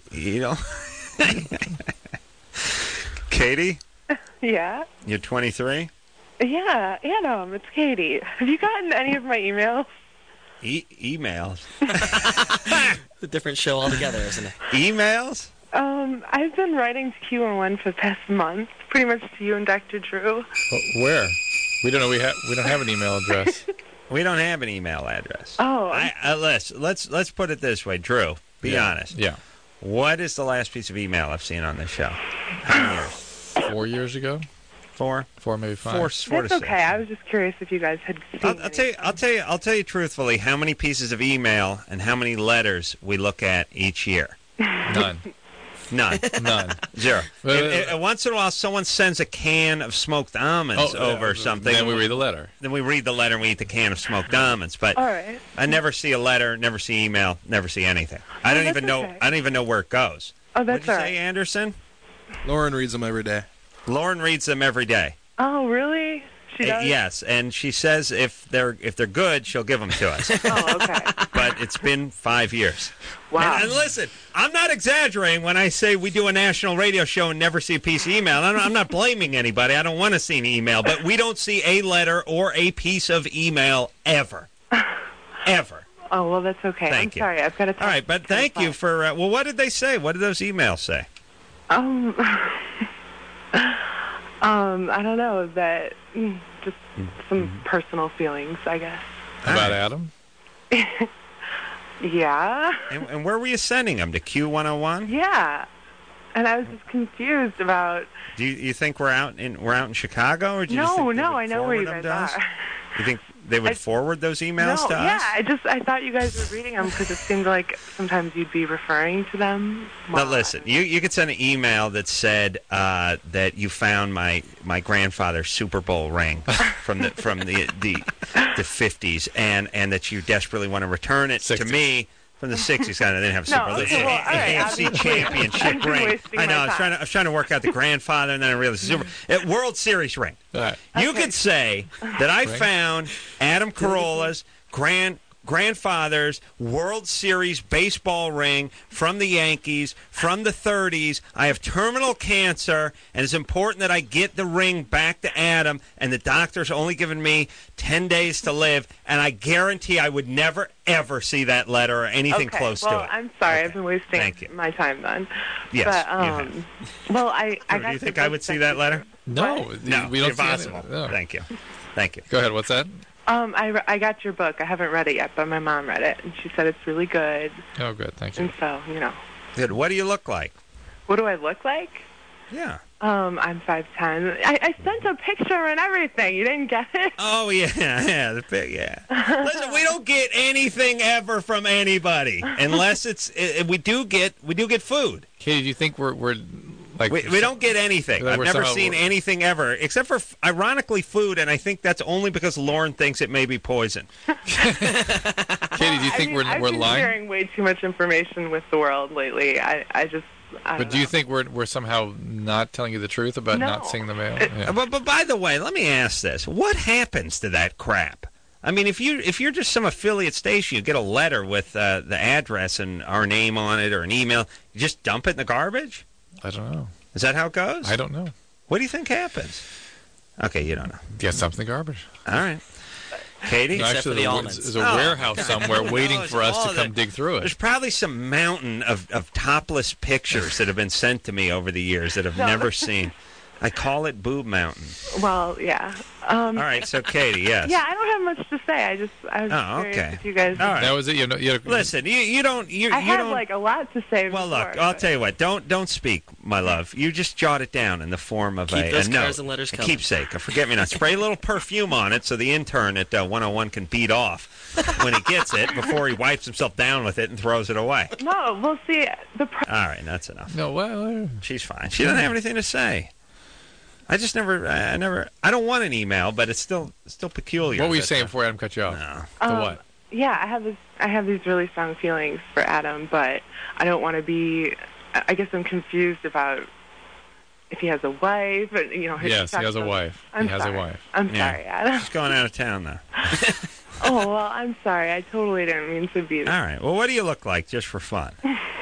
Speaker 3: Katie?
Speaker 8: Yeah?
Speaker 3: You're 23?
Speaker 8: Yeah, Adam, it's Katie. Have you gotten any of my emails?
Speaker 3: Emails?
Speaker 4: It's a different show altogether, isn't it?
Speaker 3: Emails?
Speaker 8: I've been writing to Q1 for the past month, pretty much to you and Dr. Drew.
Speaker 5: Where? We don't know. We don't have an email address.
Speaker 3: We don't have an email address.
Speaker 8: Oh.
Speaker 3: Let's put it this way, Drew. Be honest.
Speaker 5: Yeah.
Speaker 3: What is the last piece of email I've seen on this show? How many years?
Speaker 5: 4 years ago.
Speaker 3: 4,
Speaker 5: maybe 5.
Speaker 3: 4
Speaker 8: That's
Speaker 3: to 6.
Speaker 8: okay. I was just curious if you guys had seen.
Speaker 3: I'll tell you truthfully how many pieces of email and how many letters we look at each year.
Speaker 5: None.
Speaker 3: None.
Speaker 5: None.
Speaker 3: Zero. Once in a while, someone sends a can of smoked almonds over something.
Speaker 5: Then we read the letter.
Speaker 3: Then we read the letter and we eat the can of smoked almonds. But
Speaker 8: All right.
Speaker 3: I never see a letter, never see email, never see anything. I don't even know.
Speaker 8: okay.
Speaker 3: I don't even know where it goes.
Speaker 8: Oh, that's
Speaker 3: What'd you
Speaker 8: all
Speaker 3: say,
Speaker 8: right.
Speaker 3: Anderson?
Speaker 9: Lauren reads them every day.
Speaker 3: Lauren reads them every day.
Speaker 8: Oh, really? She does?
Speaker 3: Yes, and she says if they're good, she'll give them to us.
Speaker 8: Oh, okay.
Speaker 3: But it's been 5 years.
Speaker 8: Wow.
Speaker 3: And listen, I'm not exaggerating when I say we do a national radio show and never see a piece of email. I'm not blaming anybody. I don't want to see an email, but we don't see a letter or a piece of email ever. Ever.
Speaker 8: Oh, well, that's okay.
Speaker 3: Thank you.
Speaker 8: Sorry, I've got to talk.
Speaker 3: All right, but thank you for, well, what did they say? What did those emails say?
Speaker 8: I don't know, that just some personal feelings, I guess.
Speaker 5: About Adam?
Speaker 8: Yeah.
Speaker 3: And where were you sending them? To Q101?
Speaker 8: Yeah. And I was just confused about.
Speaker 3: Do you think we're out in Chicago, or do you just think they would
Speaker 8: I know where you
Speaker 3: forward
Speaker 8: guys
Speaker 3: them to us?
Speaker 8: are.
Speaker 3: You think they would forward those emails to us?
Speaker 8: Yeah, I thought you guys were reading them because it seemed like sometimes you'd be referring to them.
Speaker 3: Now listen, you could send an email that said that you found my grandfather's Super Bowl ring from the 50s, and that you desperately want to return it to me from the 60s. I didn't have a Super Bowl.
Speaker 8: okay, well, all right,
Speaker 3: AFC Championship ring. I know. I was trying to work out the grandfather, and then I realized Super World Series ring.
Speaker 5: All right.
Speaker 3: You could say that I found Adam Carolla's grandfather's World Series baseball ring from the Yankees from the 30s. I have terminal cancer, and it's important that I get the ring back to Adam, and the doctor's only given me 10 days to live, and I guarantee I would never, ever see that letter or anything close to it.
Speaker 8: I'm sorry.
Speaker 3: Okay.
Speaker 8: I've been wasting
Speaker 3: Thank you.
Speaker 8: my time then.
Speaker 3: Yes,
Speaker 8: But,
Speaker 3: you have.
Speaker 8: well, I got
Speaker 3: Do you
Speaker 8: the
Speaker 3: think I
Speaker 8: book
Speaker 3: would see
Speaker 8: that
Speaker 3: that letter?
Speaker 5: No,
Speaker 3: No,
Speaker 5: we don't
Speaker 3: impossible.
Speaker 5: see it. No.
Speaker 3: Thank you. Thank you.
Speaker 5: Go ahead. What's that?
Speaker 8: I got your book. I haven't read it yet, but my mom read it, and she said it's really good.
Speaker 5: Oh, good. Thank you.
Speaker 8: And so,
Speaker 3: Good. What do you look like?
Speaker 8: What do I look like?
Speaker 3: Yeah.
Speaker 8: I'm 5'10". I sent a picture and everything. You didn't get it?
Speaker 3: Oh yeah. Listen, we don't get anything ever from anybody unless we do get food.
Speaker 5: Katie, do you think we're like
Speaker 3: we don't get anything.
Speaker 5: Like
Speaker 3: I've never seen anything ever, except for ironically food, and I think that's only because Lauren thinks it may be poison.
Speaker 5: Katie, do you think we're
Speaker 8: I've been
Speaker 5: lying?
Speaker 8: sharing way too much information with the world lately. I don't
Speaker 5: But do you
Speaker 8: know.
Speaker 5: think we're somehow not telling you the truth about
Speaker 8: No.
Speaker 5: not seeing the mail? Yeah.
Speaker 3: But by the way, let me ask this: what happens to that crap? I mean, if you're just some affiliate station, you get a letter with the address and our name on it, or an email, you just dump it in the garbage?
Speaker 5: I don't know.
Speaker 3: Is that how it goes?
Speaker 5: I don't know.
Speaker 3: What do you think happens? Okay, you don't know.
Speaker 5: Get something in the garbage.
Speaker 3: All right. Katie?
Speaker 5: No,
Speaker 4: Except
Speaker 5: actually,
Speaker 4: for the
Speaker 5: there's
Speaker 4: almonds.
Speaker 5: a warehouse somewhere waiting
Speaker 3: knows?
Speaker 5: for us
Speaker 3: All
Speaker 5: to come
Speaker 3: the-
Speaker 5: dig through
Speaker 3: There's
Speaker 5: it.
Speaker 3: probably some mountain of topless pictures that have been sent to me over the years that I've never seen. I call it Boob Mountain.
Speaker 8: Well, yeah.
Speaker 3: All right, so Katie, yes.
Speaker 8: Yeah, I don't have much to say. I was just
Speaker 3: Oh,
Speaker 8: curious
Speaker 3: okay.
Speaker 8: if you guys.
Speaker 3: All right.
Speaker 5: That was it. You had
Speaker 3: Listen, you don't.
Speaker 8: I
Speaker 3: You
Speaker 8: had
Speaker 3: don't.
Speaker 8: like a lot to say.
Speaker 3: Well,
Speaker 8: before,
Speaker 3: look, I'll
Speaker 8: but-
Speaker 3: tell you what. Don't speak, my love. You just jot it down in the form of
Speaker 4: Keep
Speaker 3: a
Speaker 4: those
Speaker 3: note,
Speaker 4: cards and letters
Speaker 3: a
Speaker 4: coming.
Speaker 3: keepsake, a forget-me-not. Spray a little perfume on it so the intern at 101 can beat off when he gets it before he wipes himself down with it and throws it away.
Speaker 8: No, we'll see.
Speaker 3: All right, that's enough.
Speaker 5: No, well,
Speaker 3: She's fine. She doesn't have anything to say. I just never. I don't want an email, but it's still peculiar.
Speaker 5: what were you
Speaker 3: that,
Speaker 5: saying before Adam cut you off?
Speaker 3: No.
Speaker 5: The what?
Speaker 8: Yeah, I have these really strong feelings for Adam, but I don't want to be. I guess I'm confused about if he has a wife. But,
Speaker 5: Yes, he has a wife.
Speaker 8: I'm
Speaker 5: He has a
Speaker 8: sorry.
Speaker 5: wife.
Speaker 8: I'm
Speaker 3: Yeah.
Speaker 8: sorry, Adam.
Speaker 3: She's going out of town though.
Speaker 8: Oh well, I'm sorry. I totally didn't mean to be.
Speaker 3: All right. Well, what do you look like, just for fun?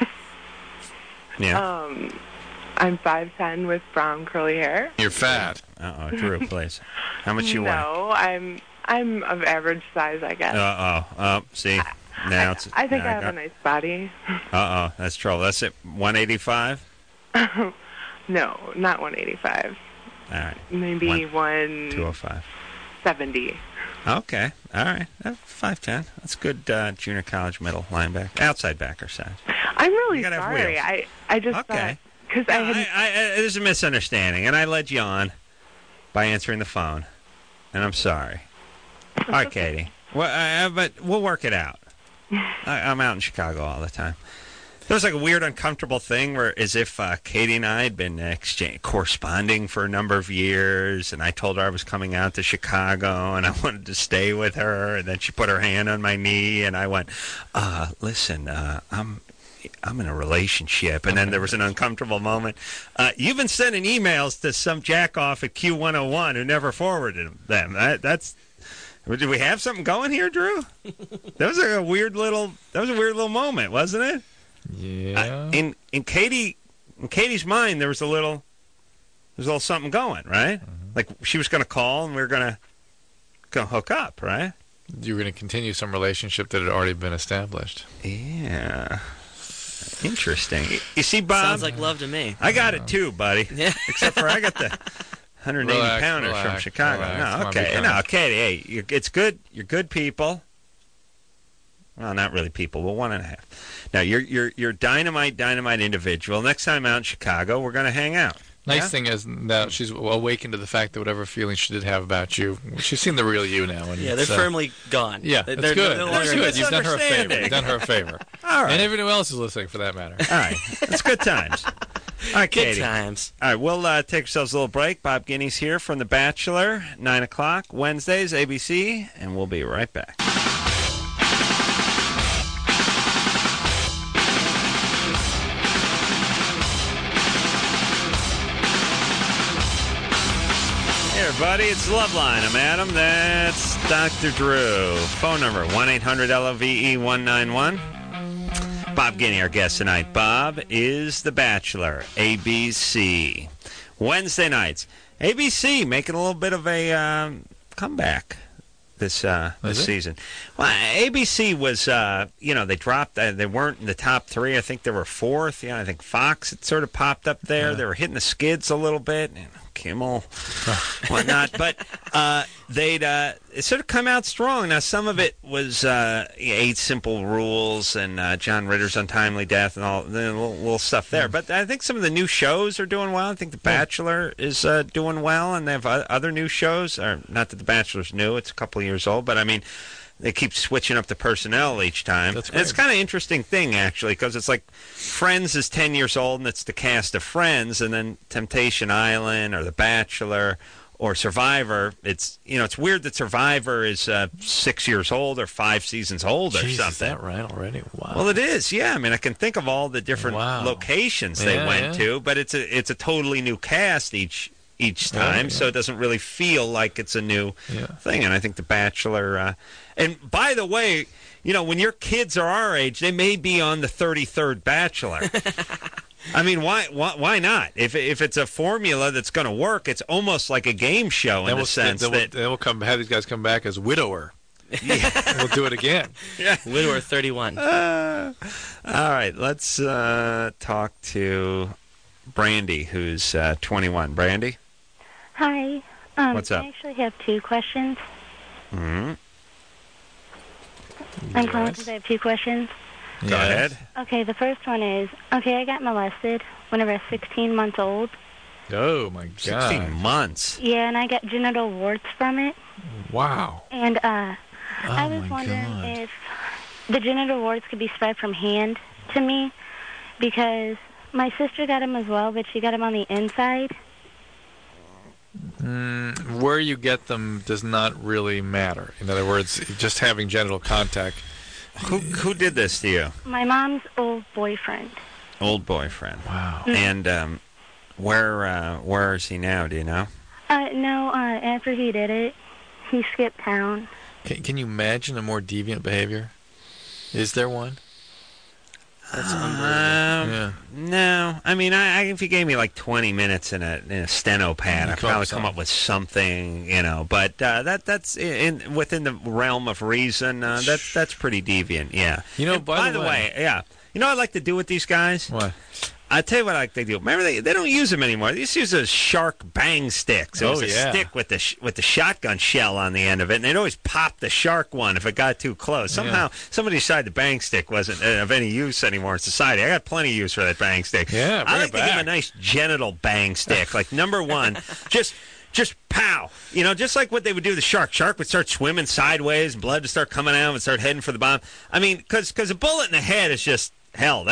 Speaker 3: Yeah.
Speaker 8: I'm 5'10" with brown curly hair.
Speaker 5: You're fat.
Speaker 3: Drew, please. How much you weigh?
Speaker 8: No, I'm of average size, I guess.
Speaker 3: See, now it's.
Speaker 8: I think
Speaker 3: now
Speaker 8: I have a nice body.
Speaker 3: That's trouble. That's it. 185.
Speaker 8: No, not 185.
Speaker 3: All right.
Speaker 8: Maybe
Speaker 3: 205.
Speaker 8: 170.
Speaker 3: Okay. All right. 5'10". That's good. Junior college middle linebacker, outside backer size.
Speaker 8: I'm really
Speaker 3: You gotta have
Speaker 8: sorry.
Speaker 3: wheels.
Speaker 8: I just
Speaker 3: Okay.
Speaker 8: because I had.
Speaker 3: There's a misunderstanding, and I led you on by answering the phone, and I'm sorry. All right, Katie. Well, but we'll work it out. I'm out in Chicago all the time. There was like a weird, uncomfortable thing where, as if Katie and I had been corresponding for a number of years, and I told her I was coming out to Chicago and I wanted to stay with her, and then she put her hand on my knee, and I went, "Listen, I'm in a relationship," and then there was an uncomfortable moment. You've been sending emails to some jackoff at Q101 who never forwarded them. Did we have something going here, Drew? That was a weird little moment, wasn't it?
Speaker 5: Yeah.
Speaker 3: In Katie's mind, there was a little something going, right?
Speaker 5: Mm-hmm.
Speaker 3: Like she was going to call and we were going to hook up, right?
Speaker 5: You were going to continue some relationship that had already been established.
Speaker 3: Yeah. Interesting. You see, Bob?
Speaker 4: Sounds like love to me.
Speaker 3: I got it too, buddy.
Speaker 4: Yeah.
Speaker 3: Except for I got the 180-pounders from Chicago.
Speaker 5: Relax.
Speaker 3: No, okay. No, Katie, hey, it's good. You're good people. Well, not really people, but 1.5. Now, you're dynamite individual. Next time out in Chicago, we're going to hang out.
Speaker 5: Nice thing is that she's awakened to the fact that whatever feelings she did have about you, she's seen the real you now. And
Speaker 4: yeah, they're firmly gone.
Speaker 5: Yeah,
Speaker 4: they're
Speaker 5: that's good.
Speaker 4: No
Speaker 5: That's
Speaker 4: longer
Speaker 5: good. You've done her a favor. You've done her a favor.
Speaker 3: All right.
Speaker 5: And everyone else is listening, for that matter.
Speaker 3: All right. That's good times. All right, Katie.
Speaker 4: Good times.
Speaker 3: All right, we'll take ourselves a little break. Bob Guinney's here from The Bachelor, 9 o'clock, Wednesdays, ABC, and we'll be right back. Hey, everybody, it's Loveline. I'm Adam. That's Dr. Drew. Phone number, 1-800-LOVE-191. Bob Guiney, our guest tonight. Bob is The Bachelor, ABC. Wednesday nights. ABC making a little bit of a comeback this season. Well, ABC was, they dropped, they weren't in the top 3. I think they were 4th. I think Fox had sort of popped up there. Yeah. They were hitting the skids a little bit. Kimmel, whatnot, but they'd sort of come out strong. Now, some of it was 8 Simple Rules and John Ritter's untimely death and all the little stuff there. But I think some of the new shows are doing well. I think The Bachelor is doing well, and they have other new shows. Or not that The Bachelor's new; it's a couple of years old. But I mean, they keep switching up the personnel each time.
Speaker 5: That's
Speaker 3: and it's kind of an interesting thing, actually, because it's like Friends is 10 years old, and it's the cast of Friends, and then Temptation Island or The Bachelor or Survivor. It's weird that Survivor is 6 years old or 5 seasons old or
Speaker 5: Jeez,
Speaker 3: something.
Speaker 5: Is that right already? Wow.
Speaker 3: Well, it is. Yeah, I mean, I can think of all the different locations they went to, but it's a totally new cast each time, so it doesn't really feel like it's a new thing. And I think The Bachelor. And by the way, when your kids are our age, they may be on the 33rd Bachelor. I mean, why not? If it's a formula that's going to work, it's almost like a game show in the sense that
Speaker 5: we'll have these guys come back as widower. Yeah, we'll do it again.
Speaker 3: Yeah,
Speaker 4: widower 31.
Speaker 3: All right, let's talk to Brandy, who's 21. Brandy.
Speaker 10: Hi.
Speaker 3: What's up?
Speaker 10: I actually have 2 questions.
Speaker 3: Mm-hmm.
Speaker 10: I'm calling because I have 2 questions.
Speaker 3: Go ahead.
Speaker 10: Okay, the first one is, I got molested whenever I was 16 months old.
Speaker 5: Oh, my God.
Speaker 3: 16 months?
Speaker 10: Yeah, and I got genital warts from it.
Speaker 5: Wow.
Speaker 10: And I was wondering if the genital warts could be spread from hand to me, because my sister got them as well, but she got them on the inside.
Speaker 5: Where you get them does not really matter. In other words, just having genital contact.
Speaker 3: Who did this to you?
Speaker 10: My mom's old boyfriend.
Speaker 3: Old boyfriend.
Speaker 5: Wow.
Speaker 3: And where is he now? Do you know?
Speaker 10: No. After he did it, he skipped town.
Speaker 5: Can you imagine a more deviant behavior? Is there one?
Speaker 4: That's unbelievable.
Speaker 3: No. I mean, if you gave me like 20 minutes in a steno pad, I'd probably come up with something, But that's within the realm of reason. That's pretty deviant, yeah.
Speaker 5: By the way,
Speaker 3: yeah. What I like to do with these guys?
Speaker 5: What?
Speaker 3: I tell you what I like to do. Remember, they don't use them anymore. They used to use those shark bang sticks. It was a stick with the shotgun shell on the end of it, and they'd always pop the shark one if it got too close. Somehow, somebody decided the bang stick wasn't of any use anymore in society. I got plenty of use for that bang stick.
Speaker 5: Yeah,
Speaker 3: I like to give a nice genital bang stick. Like, number one, just pow. Just like what they would do to the shark. Shark would start swimming sideways, and blood would start coming out and start heading for the bottom. I mean, because a bullet in the head is just hell. That's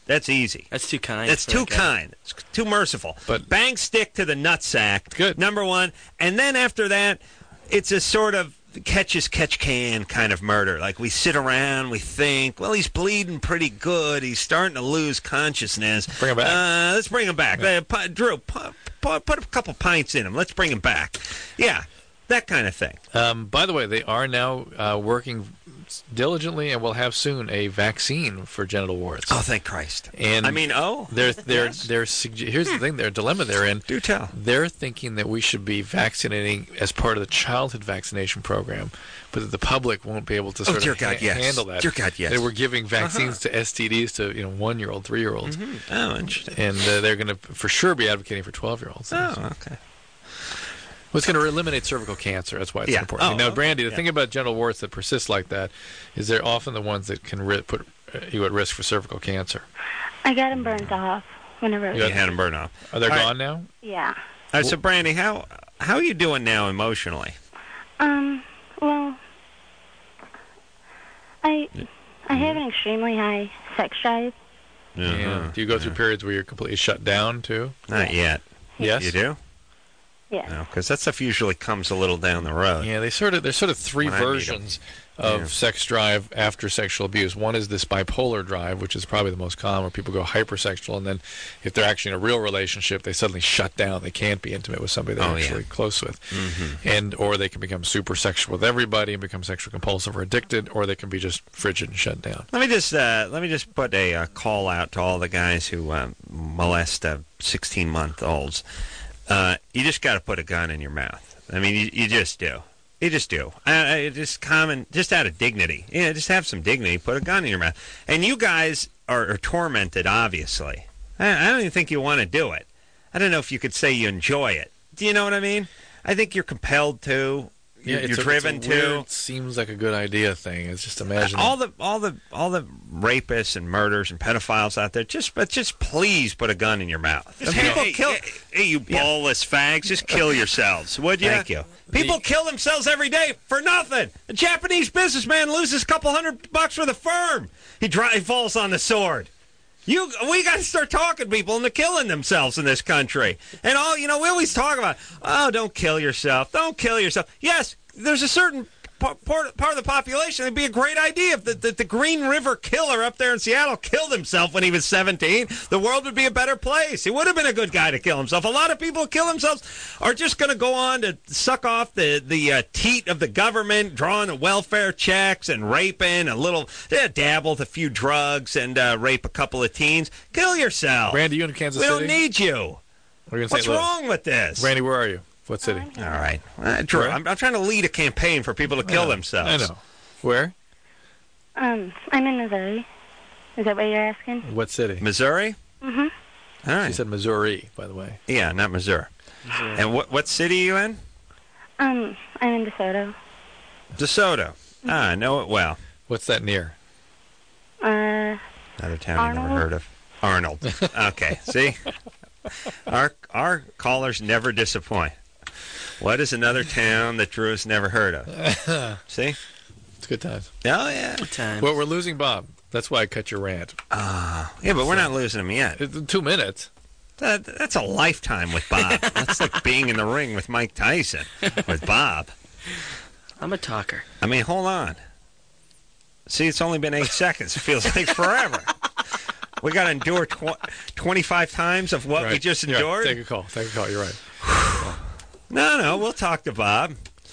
Speaker 3: That's easy.
Speaker 4: That's too kind.
Speaker 3: That's too kind. It's too merciful.
Speaker 5: But
Speaker 3: bang stick to the nutsack.
Speaker 5: Good.
Speaker 3: Number one. And then after that, it's a sort of catch-can kind of murder. Like we sit around, we think, well, he's bleeding pretty good. He's starting to lose consciousness.
Speaker 5: Bring him back.
Speaker 3: Let's bring him back.
Speaker 5: Yeah.
Speaker 3: Drew, put a couple pints in him. Let's bring him back. Yeah, that kind of thing.
Speaker 5: By the way, they are now working diligently and will have soon a vaccine for genital warts.
Speaker 3: Oh, thank Christ.
Speaker 5: And here's the thing, their dilemma they're in.
Speaker 3: Do tell.
Speaker 5: They're thinking that we should be vaccinating as part of the childhood vaccination program, but that the public won't be able to sort of handle that.
Speaker 3: Dear God, yes.
Speaker 5: They were giving vaccines to STDs to 1-year-old, 3-year-olds.
Speaker 3: Mm-hmm. Oh, interesting.
Speaker 5: And they're going to for sure be advocating for 12-year-olds.
Speaker 3: Oh, okay.
Speaker 5: Well, it's going to eliminate cervical cancer. That's why it's important. Now, Brandy, the thing about genital warts that persist like that is they're often the ones that can put you at risk for cervical cancer.
Speaker 10: I got them burnt off whenever.
Speaker 3: You had them burned off.
Speaker 5: Are they gone now?
Speaker 10: Yeah.
Speaker 3: All right, so Brandy, how are you doing now emotionally?
Speaker 10: Well, I have an extremely high sex drive.
Speaker 5: Yeah. Do you go through periods where you're completely shut down too?
Speaker 3: Not yet.
Speaker 5: Yes.
Speaker 3: You do?
Speaker 10: Yeah.
Speaker 3: No, because that stuff usually comes a little down the road.
Speaker 5: Yeah, there's sort of three versions of sex drive after sexual abuse. One is this bipolar drive, which is probably the most common, where people go hypersexual, and then if they're actually in a real relationship, they suddenly shut down. They can't be intimate with somebody they're actually close with, or they can become super sexual with everybody and become sexually compulsive or addicted, or they can be just frigid and shut down.
Speaker 3: Let me just put a call out to all the guys who molest 16-month-olds. You just got to put a gun in your mouth. I mean, you just do. You just do. Just out of dignity. Yeah, just have some dignity. Put a gun in your mouth. And you guys are tormented, obviously. I don't even think you want to do it. I don't know if you could say you enjoy it. Do you know what I mean? I think you're compelled to. You're driven to.
Speaker 5: It seems like a good idea thing. It's just imagine
Speaker 3: all the rapists and murders and pedophiles out there. Just please put a gun in your mouth. Hey, you ballless fags! Just kill yourselves, would you? Thank you. People kill themselves every day for nothing. A Japanese businessman loses a couple $100 for the firm. He falls on the sword. We got to start talking people into killing themselves in this country. And we always talk about, don't kill yourself. Don't kill yourself. Yes, there's a certain part of the population. It'd be a great idea if the Green River Killer up there in Seattle killed himself when he was 17. The world would be a better place. He would have been a good guy to kill himself. A lot of people who kill themselves are just going to go on to suck off the teat of the government, drawing the welfare checks and raping dabble with a few drugs and rape a couple of teens. Kill yourself.
Speaker 5: Randy, you in Kansas
Speaker 3: City?
Speaker 5: We
Speaker 3: don't need you. What's wrong with this?
Speaker 5: Randy, where are you? What city?
Speaker 3: All right. Drew, I'm trying to lead a campaign for people to kill themselves.
Speaker 5: I know. Where?
Speaker 10: I'm in Missouri. Is that what you're asking?
Speaker 5: What city?
Speaker 3: Missouri?
Speaker 10: Mm-hmm.
Speaker 3: All right.
Speaker 5: She said Missouri, by the way.
Speaker 3: Yeah, not Missouri. And what city are you in?
Speaker 10: I'm in DeSoto.
Speaker 3: DeSoto. I know it well.
Speaker 5: What's that near?
Speaker 3: Another town
Speaker 10: Arnold.
Speaker 3: you never heard of. Arnold. Okay, see? Our callers never disappoint. What is another town that Drew has never heard of? See?
Speaker 5: It's good times.
Speaker 3: Oh, yeah.
Speaker 4: Good times.
Speaker 5: Well, we're losing Bob. That's why I cut your rant.
Speaker 3: Yeah, but we're not losing him yet.
Speaker 5: 2 minutes.
Speaker 3: That's a lifetime with Bob. That's like being in the ring with Mike Tyson with Bob.
Speaker 4: I'm a talker.
Speaker 3: I mean, hold on. See, it's only been 8 seconds. It feels like forever. We got to endure 25 times of what we just endured?
Speaker 5: Yeah, take a call. You're right.
Speaker 3: No, we'll talk to Bob.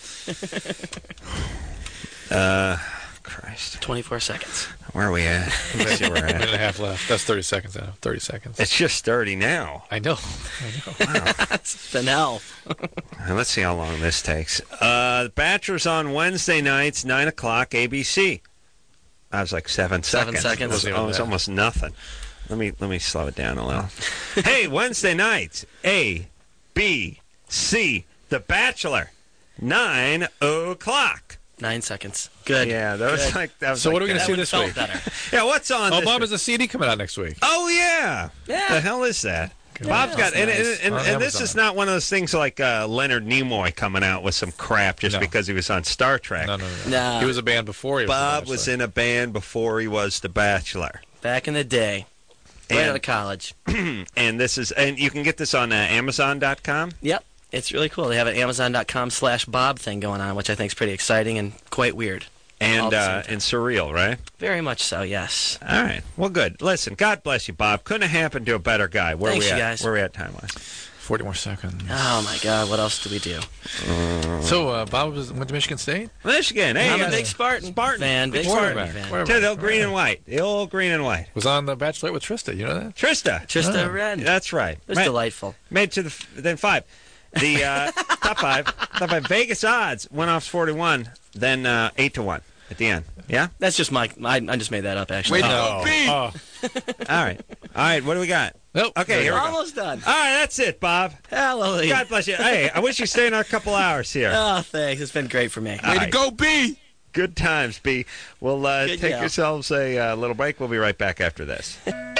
Speaker 3: Christ.
Speaker 4: 24 seconds.
Speaker 3: Where are we at? Let's see where we're
Speaker 5: A minute and a
Speaker 3: at.
Speaker 5: half left. That's 30 seconds now. 30 seconds.
Speaker 3: It's just 30 now.
Speaker 5: I know.
Speaker 3: Wow.
Speaker 4: That's been hell.
Speaker 3: Let's see how long this takes. The Bachelor's on Wednesday nights, 9 o'clock, ABC. I was like 7 seconds.
Speaker 4: 7 seconds.
Speaker 3: It was almost nothing. Let me slow it down a little. Hey, Wednesday nights, A, B, C, The Bachelor, 9 o'clock.
Speaker 4: 9 seconds. Good.
Speaker 3: Yeah, that was like that. Was
Speaker 5: So
Speaker 3: like
Speaker 5: what are we going to see
Speaker 4: That
Speaker 5: this
Speaker 4: felt
Speaker 5: week?
Speaker 4: better.
Speaker 3: Yeah, what's on?
Speaker 5: Oh,
Speaker 3: this
Speaker 5: Bob
Speaker 3: week?
Speaker 5: has a CD coming out next week.
Speaker 3: Oh yeah.
Speaker 4: Yeah.
Speaker 3: The hell is that? Bob's got,
Speaker 4: That's nice.
Speaker 3: and
Speaker 5: On
Speaker 3: this is
Speaker 5: Amazon.
Speaker 3: not one of those things like Leonard Nimoy coming out with some crap just
Speaker 5: No.
Speaker 3: because he was on Star Trek.
Speaker 5: No.
Speaker 4: No.
Speaker 5: He was a band before he was
Speaker 3: Bob
Speaker 5: The
Speaker 3: was
Speaker 5: Bachelor.
Speaker 3: in a band before he was The Bachelor.
Speaker 4: Back in the day. Right out of college.
Speaker 3: And you can get this on Amazon.com.
Speaker 4: Yep. It's really cool. They have an Amazon.com/Bob thing going on, which I think is pretty exciting and quite weird.
Speaker 3: And surreal, right?
Speaker 4: Very much so, yes.
Speaker 3: All right. Well, good. Listen, God bless you, Bob. Couldn't have happened to a better guy.
Speaker 4: Thanks,
Speaker 3: we
Speaker 4: you
Speaker 3: at?
Speaker 4: guys.
Speaker 3: Where we at time-wise?
Speaker 5: 40 more seconds.
Speaker 4: Oh, my God. What else do we do?
Speaker 5: So, Bob went to Michigan State?
Speaker 3: Michigan. Hey,
Speaker 4: I'm a big Spartan fan. Big Spartan fan.
Speaker 3: The old green and white. The old green and white.
Speaker 5: Was on The Bachelorette with Trista. You know that?
Speaker 3: Trista
Speaker 4: Red.
Speaker 3: That's right.
Speaker 4: It was delightful.
Speaker 3: Made to then 5. The top five. Vegas odds went off 41, then 8-1 at the end. Yeah?
Speaker 4: That's just I just made that up, actually.
Speaker 5: Wait, no.
Speaker 3: All right. What do we got?
Speaker 5: Nope.
Speaker 3: Okay, here we go.
Speaker 4: Almost done.
Speaker 3: All right, that's it, Bob.
Speaker 4: Hallelujah.
Speaker 3: God bless you. Hey, I wish you stayed another couple hours here.
Speaker 4: Oh, thanks. It's been great for me.
Speaker 3: Way to
Speaker 5: go, B.
Speaker 3: Good times, B. We'll take yourselves a little break. We'll be right back after this.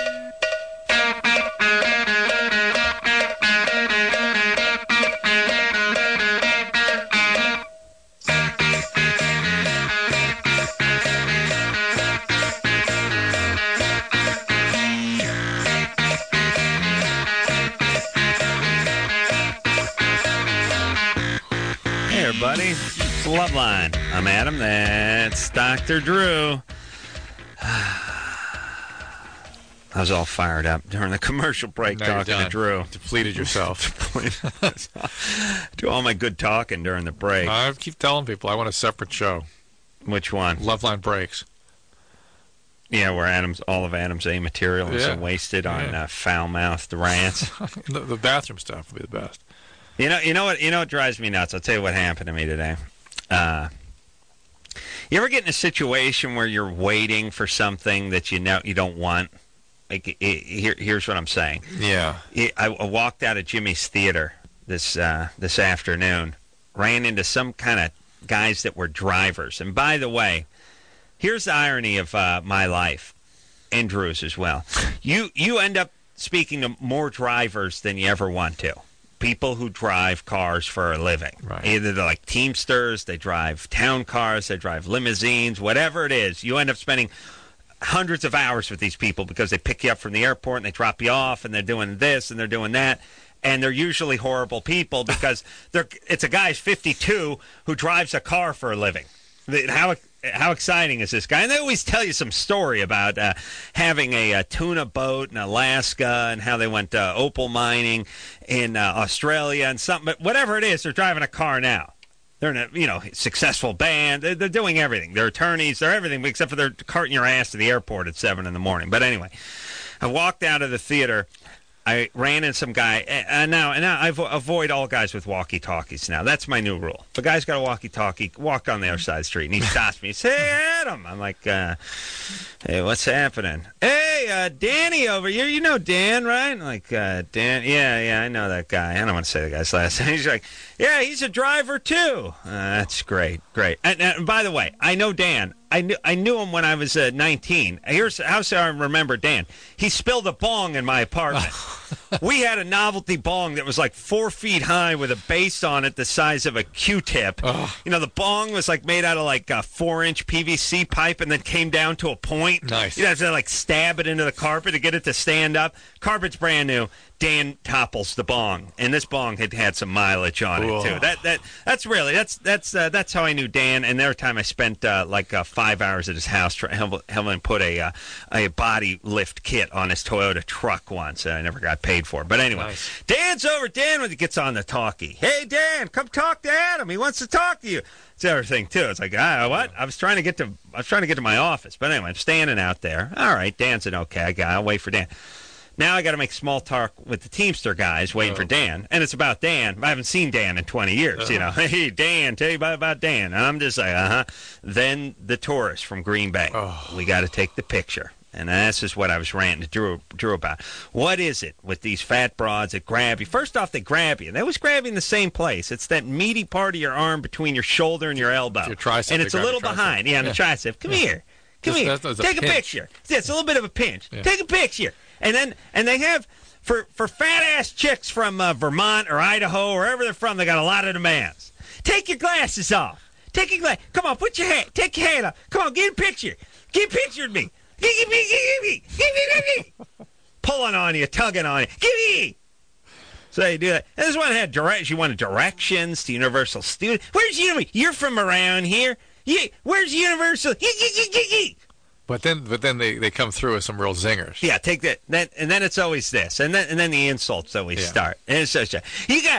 Speaker 3: Everybody, it's the Love Line. I'm Adam. That's Dr. Drew. I was all fired up during the commercial break talking to Drew.
Speaker 5: Depleted yourself.
Speaker 3: Do all my good talking during the break.
Speaker 5: I keep telling people I want a separate show.
Speaker 3: Which one?
Speaker 5: Love Line Breaks.
Speaker 3: Yeah, where all of Adam's A material is wasted on foul-mouthed rants.
Speaker 5: The bathroom stuff would be the best.
Speaker 3: You know what drives me nuts? I'll tell you what happened to me today. You ever get in a situation where you're waiting for something that you know you don't want? Here's what I'm saying.
Speaker 5: Yeah.
Speaker 3: I walked out of Jimmy's Theater this afternoon, ran into some kind of guys that were drivers. And by the way, here's the irony of my life, and Drew's as well. You end up speaking to more drivers than you ever want to. People who drive cars for a living.
Speaker 5: Right.
Speaker 3: Either they're like Teamsters, they drive town cars, they drive limousines, whatever it is. You end up spending hundreds of hours with these people because they pick you up from the airport and they drop you off and they're doing this and they're doing that. And they're usually horrible people because it's a guy 52 who drives a car for a living. How exciting is this guy? And they always tell you some story about having a tuna boat in Alaska and how they went opal mining in Australia and something. But whatever it is, they're driving a car now. They're in a successful band. They're doing everything. They're attorneys. They're everything except for they're carting your ass to the airport at 7 a.m. But anyway, I walked out of the theater. I ran into some guy, and now I avoid all guys with walkie-talkies now. That's my new rule. If a guy's got a walkie-talkie, walk on the other side of the street, and he stops me. He says, "Hey, Adam." I'm like, "Hey, what's happening?" "Hey, Danny over here. You know Dan, right?" I'm like, "Dan? Yeah, I know that guy. I don't want to say the guy's last name." He's like, "Yeah, he's a driver, too." That's great. And by the way, I know Dan. I knew him when I was 19. Here's how I remember Dan. He spilled a bong in my apartment. We had a novelty bong that was like 4 feet high with a base on it the size of a Q-tip. The bong was like made out of like a 4-inch PVC pipe and then came down to a point.
Speaker 5: Nice.
Speaker 3: You'd have to like stab it into the carpet to get it to stand up. Carpet's brand new. Dan topples the bong, and this bong had some mileage on it too. That's how I knew Dan. And every time I spent 5 hours at his house helping him put a body lift kit on his Toyota truck once. I never got paid for it, but anyway, nice. Dan's over. Dan when he gets on the talkie. "Hey Dan, come talk to Adam. He wants to talk to you." It's everything too. It's like, what? I was trying to get to my office, but anyway, I'm standing out there. All right, Dan said, "Okay, I'll wait for Dan." Now I got to make small talk with the Teamster guys waiting for Dan, and it's about Dan. I haven't seen Dan in 20 years, Hey, Dan, tell you about Dan. And I'm just like, Then the tourist from Green Bay. We got to take the picture. And this is what I was ranting to Drew about. What is it with these fat broads that grab you? First off, they grab you. They always grab you in the same place. It's that meaty part of your arm between your shoulder and your elbow.
Speaker 5: Your tricep.
Speaker 3: And it's a little behind. Yeah, on the tricep. Come here. Take a picture. Yeah, it's a little bit of a pinch. Yeah. Take a picture. And they have, for fat-ass chicks from Vermont or Idaho, or wherever they're from, they got a lot of demands. Take your glasses off. Come on, put your hat. Take your hat off. Come on, get a picture. Get a picture of me. Give me. pulling on you, tugging on you. Give me! So they do that. This one had she wanted directions to Universal Studios. Where's Universal? You're from around here. Where's Universal?
Speaker 5: But then they come through with some real zingers.
Speaker 3: Yeah, take that. And then it's always this. And then the insults always start. And it's such a, you got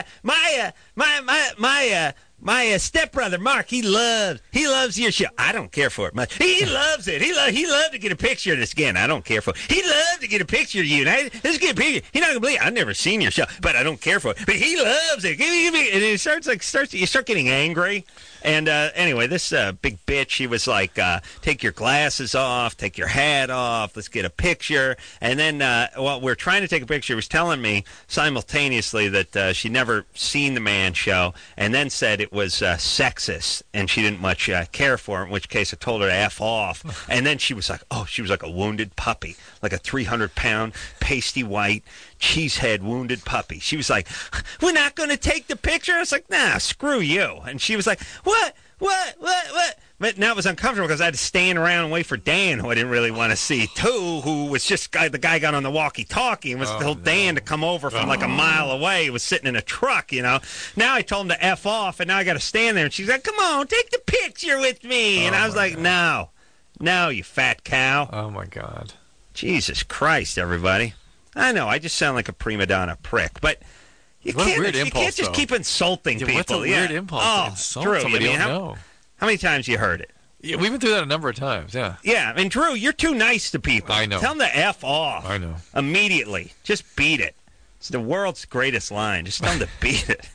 Speaker 3: my stepbrother Mark. He loves your show. I don't care for it much. He loves it. He loved to get a picture of this again. I don't care for it. He loved to get a picture of you. Let's get a picture. He's not gonna believe it. I've never seen your show, but I don't care for it. But he loves it. Give me. And it you start getting angry. And anyway, this big bitch, she was like, take your glasses off, take your hat off, let's get a picture. And then while we're trying to take a picture, she was telling me simultaneously that she'd never seen the Man Show, and then said it was sexist, and she didn't much care for it, in which case I told her to F off. And then she was like, she was like a wounded puppy, like a 300-pound, pasty white, cheesehead wounded puppy. She was like, we're not going to take the picture? I was like, nah, screw you. And she was like, what? But now it was uncomfortable because I had to stand around and wait for Dan, who I didn't really want to see, too, who was just the guy got on the walkie-talkie and was told Dan to come over from like a mile away. He was sitting in a truck, Now I told him to F off, and now I got to stand there. And she's like, come on, take the picture with me. And I was like, no, you fat cow.
Speaker 5: Oh, my God.
Speaker 3: Jesus Christ, everybody. I know, I just sound like a prima donna prick, but you can't just keep insulting people.
Speaker 5: What's a weird impulse to insult somebody you don't know?
Speaker 3: How many times you heard it?
Speaker 5: Yeah, we've been through that a number of times, yeah.
Speaker 3: Yeah, and Drew, you're too nice to people.
Speaker 5: I know.
Speaker 3: Tell them to F off.
Speaker 5: I know.
Speaker 3: Immediately. Just beat it. It's the world's greatest line. Just tell them to beat it.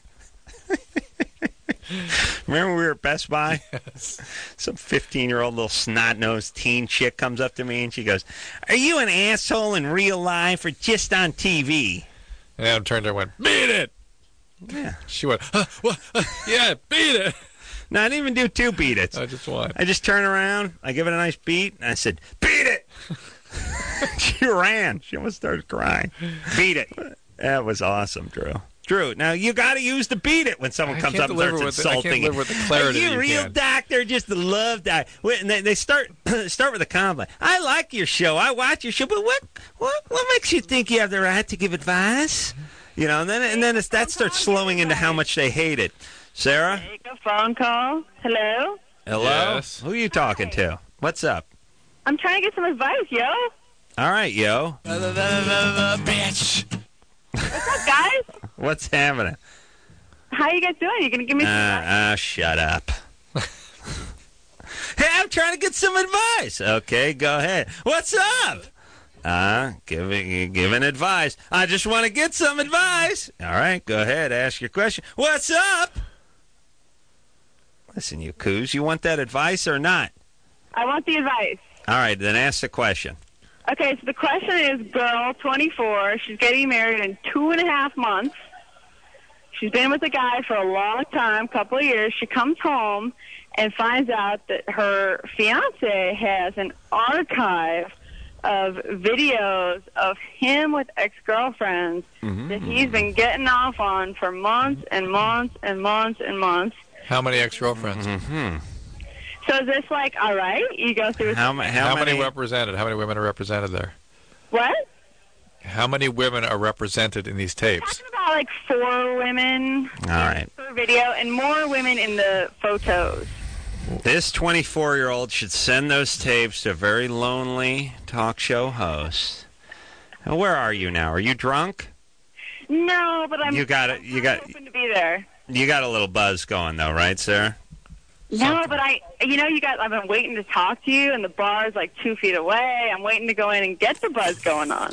Speaker 3: Remember we were at Best Buy?
Speaker 5: Yes.
Speaker 3: Some 15-year-old little snot-nosed teen chick comes up to me and she goes, are you an asshole in real life or just on TV?
Speaker 5: And Adam turned to her and went, beat it!
Speaker 3: Yeah.
Speaker 5: She went, what? Yeah, beat it!
Speaker 3: No, I didn't even do two beat it.
Speaker 5: I just won.
Speaker 3: I just turned around, I give it a nice beat, and I said, beat it! She ran. She almost started crying. Beat it. That was awesome, Drew, now you got to use the beat it when someone comes up and starts insulting.
Speaker 5: I can't live with the clarity.
Speaker 3: Are you a real doctor? Just the love doctor. And they start with a compliment. I like your show. I watch your show. But what makes you think you have the right to give advice? And then that starts slowing into how much they hate it. Sarah?
Speaker 11: Take a phone call. Hello?
Speaker 3: Hello?
Speaker 5: Yes.
Speaker 3: Who are you talking to? What's up?
Speaker 11: I'm trying to get some advice, yo.
Speaker 3: All right, yo.
Speaker 5: Bitch.
Speaker 11: What's up, guys?
Speaker 3: What's happening?
Speaker 11: How you guys doing? You gonna give me some advice?
Speaker 3: Shut up. Hey, I'm trying to get some advice. Okay, go ahead. What's up? Giving advice. I just want to get some advice. All right, go ahead. Ask your question. What's up? Listen, you coos, you want that advice or not?
Speaker 11: I want the advice.
Speaker 3: All right, then ask the question.
Speaker 11: Okay, so the question is, girl, 24, she's getting married in 2.5 months. She's been with a guy for a long time, couple of years. She comes home and finds out that her fiancé has an archive of videos of him with ex-girlfriends that he's been getting off on for months and months and months and months.
Speaker 5: How many ex-girlfriends?
Speaker 11: So is this like, all right, you go through...
Speaker 5: How many represented? How many women are represented there?
Speaker 11: What?
Speaker 5: How many women are represented in these tapes?
Speaker 11: Talking about like 4 women per video and more women in the photos.
Speaker 3: This 24-year-old should send those tapes to a very lonely talk show host. Now, where are you now? Are you drunk?
Speaker 11: No, but I'm hoping to be there.
Speaker 3: You got a little buzz going, though, right, Sarah?
Speaker 11: No, but I've been waiting to talk to you, and the bar's like 2 feet away. I'm waiting to go in and get the buzz going on.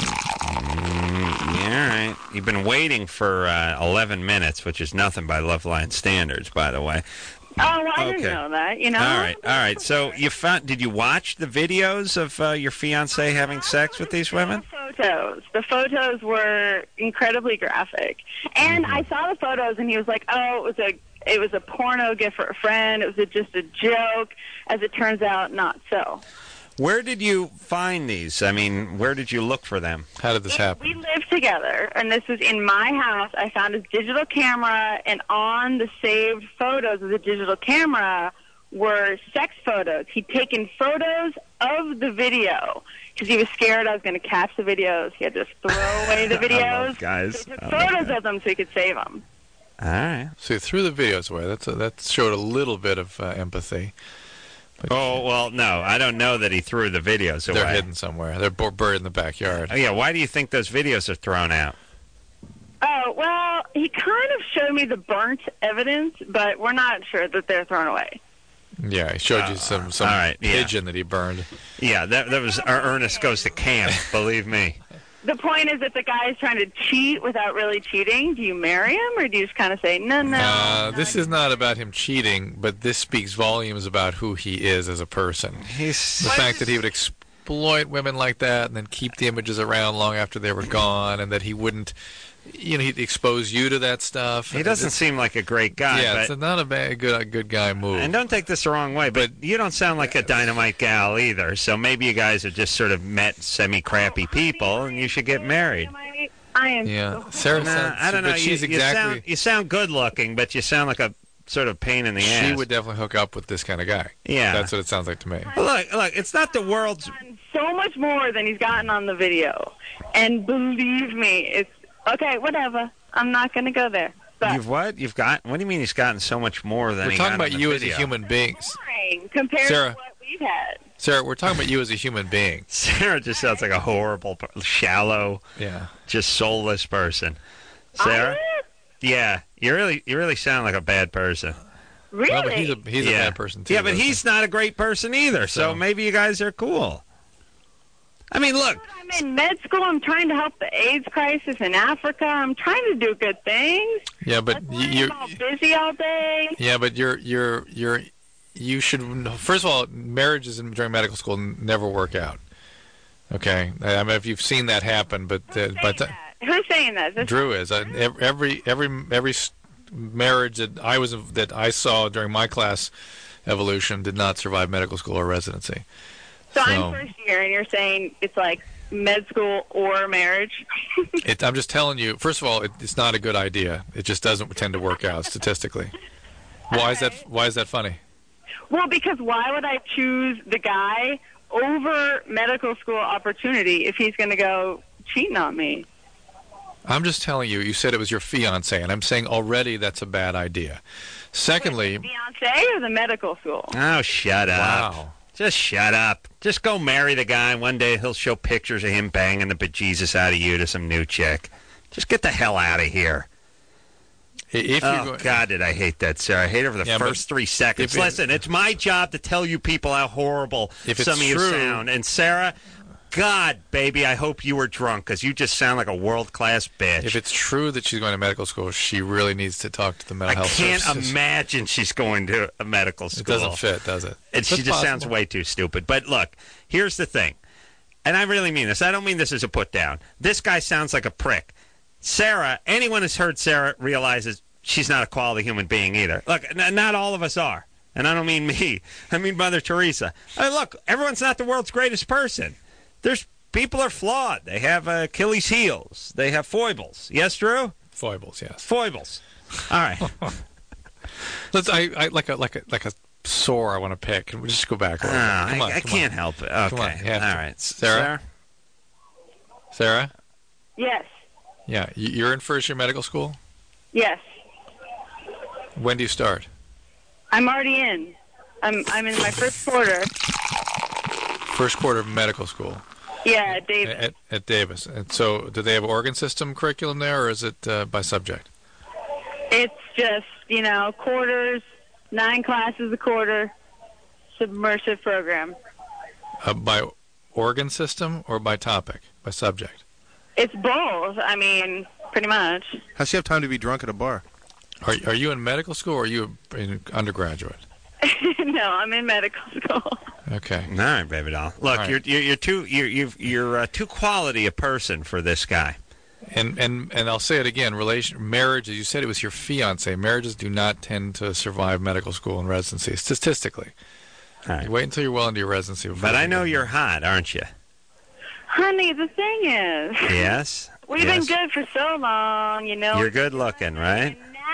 Speaker 3: All right. You've been waiting for 11 minutes, which is nothing by Loveline standards, by the way.
Speaker 11: Oh, well, I didn't know that,
Speaker 3: All right. So did you watch the videos of your fiancé having sex with these women?
Speaker 11: The photos were incredibly graphic. And I saw the photos, and he was like, oh, it was a porno gift for a friend. It was just a joke. As it turns out, not so.
Speaker 3: Where did you find these? I mean, where did you look for them?
Speaker 5: How did this happen?
Speaker 11: We lived together, and this was in my house. I found his digital camera, and on the saved photos of the digital camera were sex photos. He'd taken photos of the video because he was scared I was going to catch the videos. He had to throw away the videos.
Speaker 3: Guys.
Speaker 11: So he took photos of them so he could save them.
Speaker 3: All right.
Speaker 5: So you threw the videos away. That showed a little bit of empathy. But
Speaker 3: well, no. I don't know that he threw the videos away.
Speaker 5: They're hidden somewhere. They're buried in the backyard.
Speaker 3: Oh, yeah. Why do you think those videos are thrown out?
Speaker 11: Oh, well, he kind of showed me the burnt evidence, but we're not sure that they're thrown away.
Speaker 5: Yeah, he showed you some
Speaker 3: all right,
Speaker 5: pigeon that he burned.
Speaker 3: Yeah, that was our Ernest Goes to Camp, believe me.
Speaker 11: The point is, if the guy's trying to cheat without really cheating, do you marry him, or do you just kind of say, no?
Speaker 5: This is not about him cheating, but this speaks volumes about who he is as a person. The fact that he would exploit women like that and then keep the images around long after they were gone, and that he wouldn't... he'd expose you to that stuff.
Speaker 3: He doesn't seem like a great guy.
Speaker 5: Yeah,
Speaker 3: but,
Speaker 5: it's not a good guy move.
Speaker 3: And don't take this the wrong way, but you don't sound like a dynamite gal either. So maybe you guys have just sort of met semi-crappy people, and you should get married.
Speaker 11: I am.
Speaker 5: Yeah, Sarah sounds.
Speaker 3: I don't know.
Speaker 5: She's
Speaker 3: you sound good looking, but you sound like a sort of pain in the ass.
Speaker 5: She would definitely hook up with this kind of guy.
Speaker 3: Yeah,
Speaker 5: that's what it sounds like to me.
Speaker 3: Look, it's not the world's.
Speaker 11: So much more than he's gotten on the video, and believe me, it's. Okay, whatever. I'm not going to go there. But
Speaker 3: You've what? You've got? What do you mean he's gotten so much more than
Speaker 5: we're
Speaker 3: he
Speaker 5: talking
Speaker 3: got
Speaker 5: about
Speaker 3: on
Speaker 5: you
Speaker 3: the
Speaker 5: as a
Speaker 3: video?
Speaker 5: human being.
Speaker 11: compared
Speaker 5: Sarah.
Speaker 11: to what we've had.
Speaker 5: Sarah, we're talking about you as a human being.
Speaker 3: Sarah just sounds like a horrible, shallow, just soulless person. Sarah? Yeah, you really sound like a bad person.
Speaker 11: Really?
Speaker 5: Well, but he's a bad person too.
Speaker 3: Yeah, but he's not a great person either. So maybe you guys are cool. I mean, look.
Speaker 11: I'm in med school. I'm trying to help the AIDS crisis in Africa. I'm trying to do good things.
Speaker 5: Yeah, but you're
Speaker 11: all busy all day.
Speaker 5: Yeah, but you should first of all, marriages during medical school never work out. Okay, I mean if you've seen that happen, but
Speaker 11: Who's saying that?
Speaker 5: Drew is every marriage that I saw during my class evolution did not survive medical school or residency.
Speaker 11: So I'm first year, and you're saying it's like med school or marriage?
Speaker 5: I'm just telling you, first of all, it's not a good idea. It just doesn't tend to work out statistically. Why is that funny?
Speaker 11: Well, because why would I choose the guy over medical school opportunity if he's going to go cheating on me?
Speaker 5: I'm just telling you, you said it was your fiancé, and I'm saying already that's a bad idea. Secondly...
Speaker 11: Wait, the fiancé or the medical school?
Speaker 3: Oh, shut up.
Speaker 5: Wow.
Speaker 3: Just shut up. Just go marry the guy, and one day he'll show pictures of him banging the bejesus out of you to some new chick. Just get the hell out of here. God, did I hate that, Sarah. I hate her for the first 3 seconds. Listen, it's my job to tell you people how horrible some of you sound. And Sarah, God, baby, I hope you were drunk, because you just sound like a world-class bitch.
Speaker 5: If it's true that she's going to medical school, she really needs to talk to the mental health
Speaker 3: services. I can't
Speaker 5: services.
Speaker 3: imagine she's going to a medical school.
Speaker 5: It doesn't fit, does it?
Speaker 3: She just sounds way too stupid. But look, here's the thing. And I really mean this. I don't mean this as a put-down. This guy sounds like a prick. Sarah, anyone who's heard Sarah realizes she's not a quality human being either. Look, not all of us are. And I don't mean me. I mean Mother Teresa. I mean, look, everyone's not the world's greatest person. People are flawed. They have Achilles heels. They have foibles. Yes, Drew?
Speaker 5: Foibles, yes.
Speaker 3: Foibles. All right.
Speaker 5: I like a sore I want to pick. Can we just go back? Come on,
Speaker 3: I can't help it. Okay.
Speaker 5: Come on,
Speaker 3: all right.
Speaker 5: Sarah? Sarah?
Speaker 11: Yes.
Speaker 5: Yeah. You're in first year medical school?
Speaker 11: Yes.
Speaker 5: When do you start?
Speaker 11: I'm already in. I'm in my first quarter.
Speaker 5: First quarter of medical school.
Speaker 11: Yeah, at Davis.
Speaker 5: At Davis. And so, do they have organ system curriculum there, or is it by subject?
Speaker 11: It's just, quarters, 9 classes a quarter, submersive program.
Speaker 5: By organ system or by topic, by subject?
Speaker 11: It's both. I mean, pretty much.
Speaker 9: How's she have time to be drunk at a bar?
Speaker 5: Are you in medical school or are you in undergraduate?
Speaker 11: No, I'm in medical school.
Speaker 5: Okay.
Speaker 3: All right, baby doll. Look, right. you're too quality a person for this guy.
Speaker 5: And I'll say it again. Marriage, as you said, it was your fiance. Marriages do not tend to survive medical school and residency statistically.
Speaker 3: All right.
Speaker 5: You wait until you're well into your residency.
Speaker 3: But I know you're hot, aren't you?
Speaker 11: Honey, the thing is.
Speaker 3: Yes.
Speaker 11: We've been good for so long,
Speaker 3: You're good looking, right?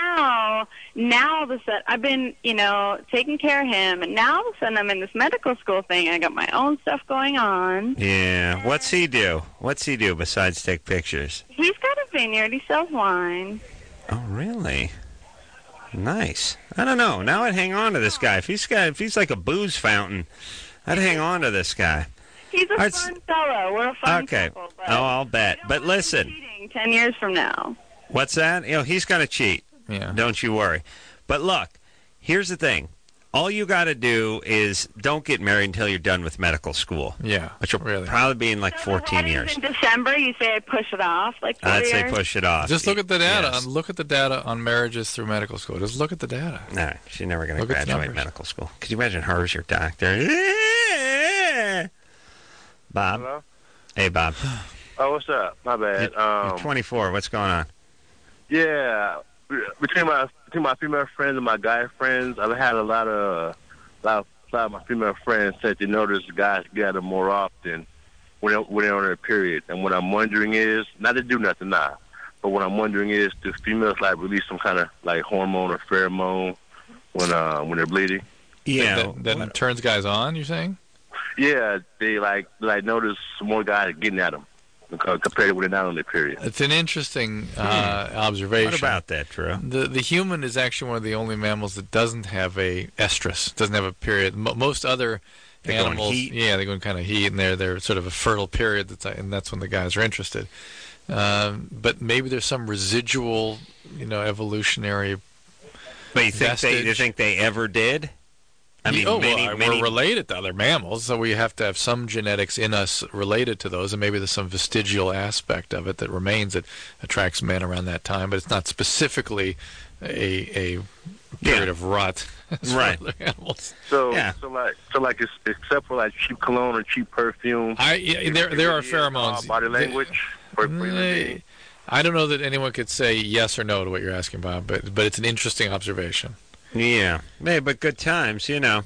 Speaker 11: now all of a sudden, I've been, taking care of him, and now all of a sudden I'm in this medical school thing. I got my own stuff going on.
Speaker 3: Yeah. What's he do? What's he do besides take pictures?
Speaker 11: He's got a vineyard. He sells wine.
Speaker 3: Oh, really? Nice. I don't know. Now I'd hang on to this guy. If he's like a booze fountain, I'd hang on to this guy.
Speaker 11: He's a fun fellow. We're a fun couple. But
Speaker 3: I'll bet. But listen.
Speaker 11: 10 years from now.
Speaker 3: What's that? He's going to cheat.
Speaker 5: Yeah.
Speaker 3: Don't you worry. But look, here's the thing. All you got to do is don't get married until you're done with medical school.
Speaker 5: Yeah.
Speaker 3: Which will probably be in like 14 years.
Speaker 11: In December, you say I push it off? Like 4
Speaker 3: I'd
Speaker 11: years?
Speaker 3: say push it off.
Speaker 5: Just look at the data.
Speaker 3: Yes.
Speaker 5: Look at the data on marriages through medical school. Just look at the data.
Speaker 3: No, she's never going to
Speaker 5: Look at the
Speaker 3: graduate
Speaker 5: numbers.
Speaker 3: medical school. Could you imagine her as your doctor? Bob?
Speaker 12: Hello?
Speaker 3: Hey, Bob.
Speaker 12: Oh, what's up? My bad.
Speaker 3: You're 24. What's going on?
Speaker 12: Yeah, between my female friends and my guy friends, I've had a lot of my female friends said they notice guys get them more often when they're on their period. And what I'm wondering is, not to do nothing now, but what I'm wondering is, do females like release some kind of like hormone or pheromone when they're bleeding?
Speaker 3: Yeah,
Speaker 5: that turns guys on. You're saying?
Speaker 12: Yeah, they like notice more guys getting at them compared to when they're not on their period.
Speaker 5: It's an interesting observation.
Speaker 3: What about that, Drew?
Speaker 5: The human is actually one of the only mammals that doesn't have a estrus, doesn't have a period. Most other animals, they go in kind of heat, and they're sort of a fertile period, and that's when the guys are interested. But maybe there's some residual, evolutionary.
Speaker 3: But you think they ever did? I mean,
Speaker 5: we're related to other mammals, so we have to have some genetics in us related to those, and maybe there's some vestigial aspect of it that remains that attracts men around that time, but it's not specifically a period of rut.
Speaker 3: Right.
Speaker 5: Animals.
Speaker 12: So like except for like cheap cologne or cheap perfume.
Speaker 5: There are pheromones.
Speaker 12: Body language.
Speaker 5: I don't know that anyone could say yes or no to what you're asking, Bob, but it's an interesting observation.
Speaker 3: Yeah, hey, but good times, And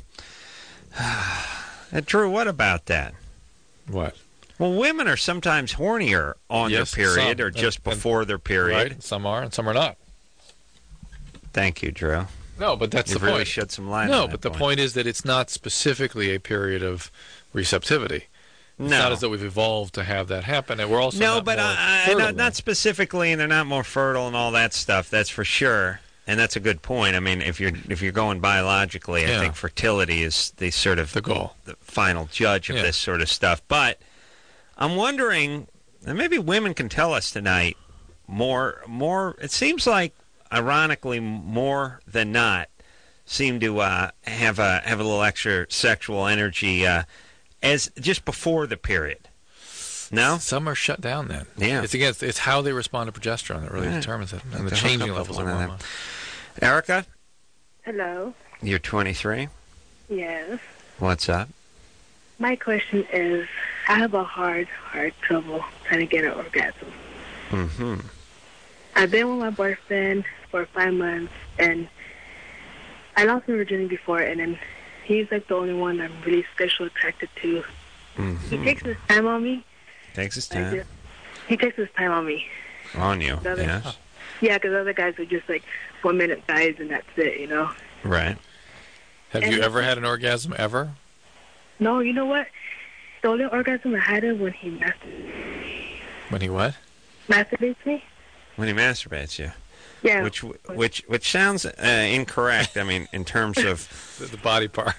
Speaker 3: Drew, what about that?
Speaker 5: What?
Speaker 3: Well, women are sometimes hornier on their period or just before their period.
Speaker 5: Right, some are and some are not.
Speaker 3: Thank you, Drew.
Speaker 5: No, but that's
Speaker 3: You've
Speaker 5: the point.
Speaker 3: really shed some light on
Speaker 5: No,
Speaker 3: that
Speaker 5: but the point is that it's not specifically a period of receptivity. It's
Speaker 3: No.
Speaker 5: not as though we've evolved to have that happen, and we're also
Speaker 3: not specifically, and they're not more fertile and all that stuff. That's for sure. And that's a good point. I mean, if you're going biologically, I think fertility is the sort of
Speaker 5: the goal,
Speaker 3: the final judge of this sort of stuff. But I'm wondering, and maybe women can tell us tonight more. It seems like, ironically, more than not, seem to have a little extra sexual energy as just before the period. No,
Speaker 5: some are shut down then.
Speaker 3: Yeah,
Speaker 5: it's how they respond to progesterone that really determines it, and the changing levels of hormone.
Speaker 3: Erica?
Speaker 13: Hello.
Speaker 3: You're 23?
Speaker 13: Yes.
Speaker 3: What's up?
Speaker 13: My question is, I have a hard trouble trying to get an orgasm.
Speaker 3: Mm-hmm.
Speaker 13: I've been with my boyfriend for 5 months, and I lost my virginity before, and then he's like the only one I'm really sexually attracted to.
Speaker 3: Mm-hmm.
Speaker 13: He takes his time on me.
Speaker 3: Takes his time?
Speaker 13: He takes his time on me.
Speaker 3: On you, yes.
Speaker 13: Yeah, because other guys are just like 1 minute guys, and that's it,
Speaker 3: Right.
Speaker 5: Have you ever had an orgasm, ever?
Speaker 13: No, you know what? The only orgasm I had is when he masturbates.
Speaker 5: When he what?
Speaker 13: Masturbates me?
Speaker 3: When he masturbates you.
Speaker 13: Yeah.
Speaker 3: Which sounds incorrect. I mean, in terms of
Speaker 5: the body part.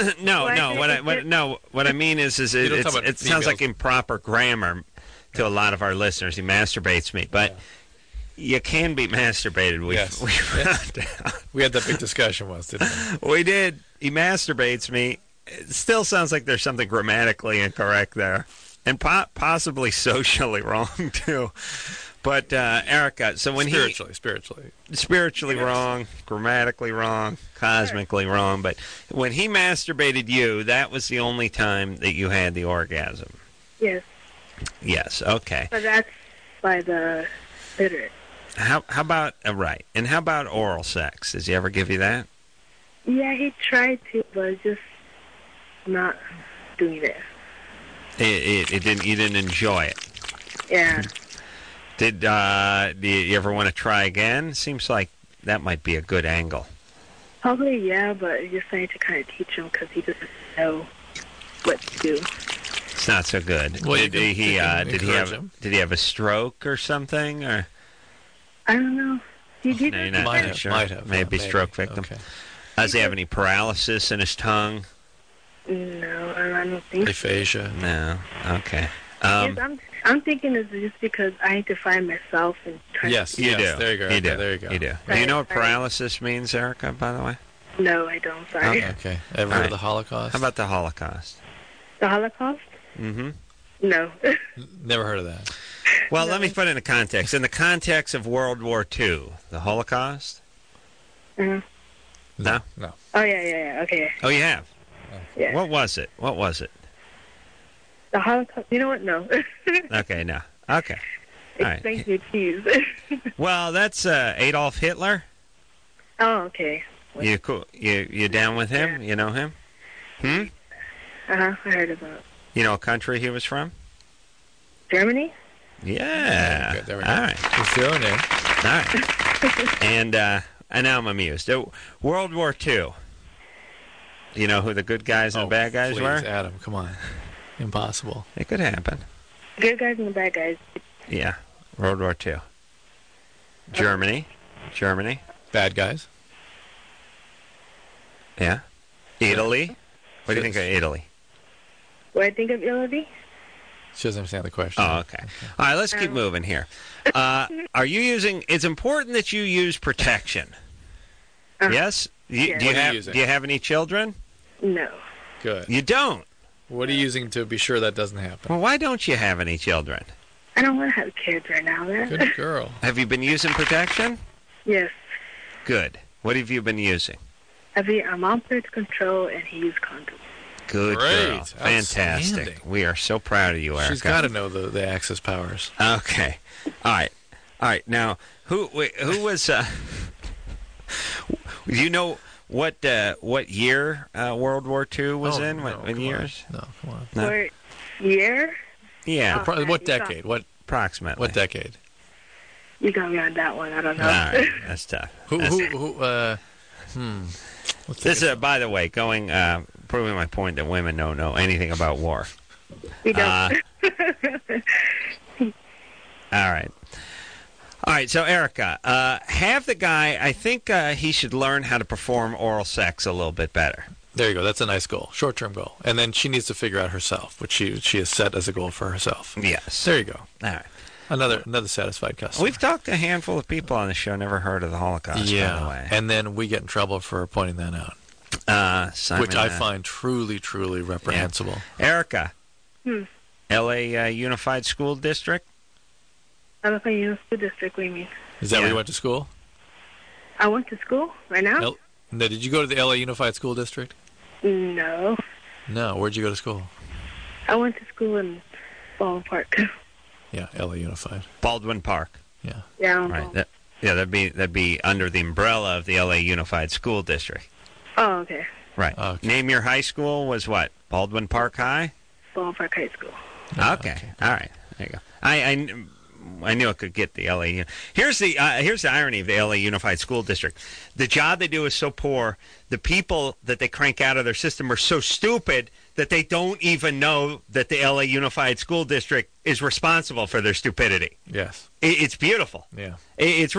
Speaker 3: What I mean is it sounds like improper grammar to a lot of our listeners. He masturbates me, but you can be masturbated.
Speaker 5: We had that big discussion once, didn't we?
Speaker 3: We did. He masturbates me. It still sounds like there's something grammatically incorrect there, and possibly socially wrong too. But Erica, so when spiritually wrong, grammatically wrong, cosmically wrong, but when he masturbated you, that was the only time that you had the orgasm.
Speaker 13: Yes.
Speaker 3: Yes. Okay.
Speaker 13: But that's by the clitoris.
Speaker 3: How about right? And how about oral sex? Does he ever give you that?
Speaker 13: Yeah, he tried to, but just not doing it.
Speaker 3: It didn't. You didn't enjoy it.
Speaker 13: Yeah.
Speaker 3: Do you ever want to try again? Seems like might be a good angle.
Speaker 13: Probably, yeah, but you're trying to kind of teach him because he doesn't know what to do.
Speaker 3: It's not so good.
Speaker 5: Well,
Speaker 3: did he have a stroke or something, or?
Speaker 13: I don't know.
Speaker 3: No, you're not sure.
Speaker 5: Might have.
Speaker 3: Maybe stroke victim.
Speaker 5: Okay.
Speaker 3: Does he have any paralysis in his tongue?
Speaker 13: No, I don't think so.
Speaker 5: Aphasia.
Speaker 3: No. Okay.
Speaker 13: Yes, I'm thinking it's just because I need to find myself and try
Speaker 5: Yes, you do. There you go.
Speaker 3: You do.
Speaker 5: There you go.
Speaker 3: You do. Do you know what paralysis means, Erica, by the way?
Speaker 13: No, I don't. Sorry.
Speaker 5: Okay. Ever heard of the Holocaust?
Speaker 3: How about the Holocaust?
Speaker 13: The Holocaust?
Speaker 3: Mm-hmm.
Speaker 13: No.
Speaker 5: Never heard of that.
Speaker 3: Well, let me put it in a context. In the context of World War II, the Holocaust?
Speaker 13: Uh-huh.
Speaker 3: No?
Speaker 5: No.
Speaker 13: Oh, yeah. Okay.
Speaker 3: Oh, you have?
Speaker 13: Yeah.
Speaker 3: What was it?
Speaker 13: The Holocaust? You know what? No.
Speaker 3: Okay, no. Okay. All right.
Speaker 13: Thank you, please.
Speaker 3: Well, that's Adolf Hitler.
Speaker 13: Oh, okay.
Speaker 3: You cool? You down with him? You know him?
Speaker 13: I heard about.
Speaker 3: You know what country he was from?
Speaker 13: Germany?
Speaker 3: Yeah.
Speaker 5: Good, there we go.
Speaker 3: All right.
Speaker 5: He's throwing in.
Speaker 3: All right. And now I'm amused. World War II. You know who the good guys and the bad guys
Speaker 5: please,
Speaker 3: were?
Speaker 5: Adam, come on. Impossible.
Speaker 3: It could happen.
Speaker 13: Good guys and the bad guys.
Speaker 3: Yeah. World War II. Germany.
Speaker 5: Bad guys.
Speaker 3: Yeah. Italy. What do you think of Italy?
Speaker 13: What I think of Italy?
Speaker 5: She doesn't understand the question.
Speaker 3: Oh, okay. All right, let's keep moving here. Are you using? It's important that you use protection. Yes. Do you have any children?
Speaker 13: No.
Speaker 5: Good.
Speaker 3: You don't.
Speaker 5: What are you using to be sure that doesn't happen?
Speaker 3: Well, why don't you have any children?
Speaker 13: I don't want to have kids right now, man.
Speaker 5: Good girl.
Speaker 3: Have you been using protection?
Speaker 13: Yes.
Speaker 3: Good. What have you been using?
Speaker 13: I'm on birth control and he used condoms.
Speaker 3: Good
Speaker 5: Great.
Speaker 3: girl. Fantastic.
Speaker 5: Outstanding.
Speaker 3: We are so proud of you, Erica.
Speaker 5: She's got to know the Axis powers.
Speaker 3: Okay. All right. Now, who was? Do you know what year World War II was in? What years?
Speaker 5: No, come on.
Speaker 3: No?
Speaker 13: What year?
Speaker 3: Yeah.
Speaker 5: What decade? What
Speaker 3: approximately?
Speaker 5: What decade?
Speaker 13: You got me on that one. I don't know.
Speaker 3: All right. That's tough. This is, by the way, proving my point that women don't know anything about war.
Speaker 13: We don't.
Speaker 3: All right. So, Erica, have the guy. I think he should learn how to perform oral sex a little bit better.
Speaker 5: There you go. That's a nice goal, short-term goal. And then she needs to figure out herself, which she has set as a goal for herself.
Speaker 3: Yes.
Speaker 5: There you go.
Speaker 3: All right.
Speaker 5: Another satisfied customer.
Speaker 3: We've talked to a handful of people on the show, never heard of the Holocaust, by the way.
Speaker 5: And then we get in trouble for pointing that out.
Speaker 3: Simon,
Speaker 5: which I find truly, truly reprehensible.
Speaker 3: Yeah. Erica, L.A. Unified School District?
Speaker 13: LA Unified School District, what do you mean?
Speaker 5: Is that where you went to school?
Speaker 13: I went to school right now?
Speaker 5: No, did you go to the L.A. Unified School District?
Speaker 13: No.
Speaker 5: No, where'd you go to school?
Speaker 13: I went to school in Baldwin Park.
Speaker 5: Yeah, L.A. Unified.
Speaker 3: Baldwin Park.
Speaker 5: Yeah.
Speaker 13: Yeah.
Speaker 3: Right. That'd be under the umbrella of the L.A. Unified School District.
Speaker 13: Oh, okay.
Speaker 3: Right. Okay. Name your high school was what? Baldwin Park High?
Speaker 13: Baldwin Park High School.
Speaker 3: Okay. All right. There you go. I knew it could get the LA. Here's the irony of the LA Unified School District. The job they do is so poor. The people that they crank out of their system are so stupid that they don't even know that the LA Unified School District is responsible for their stupidity.
Speaker 5: Yes,
Speaker 3: it's beautiful.
Speaker 5: Yeah,
Speaker 3: it's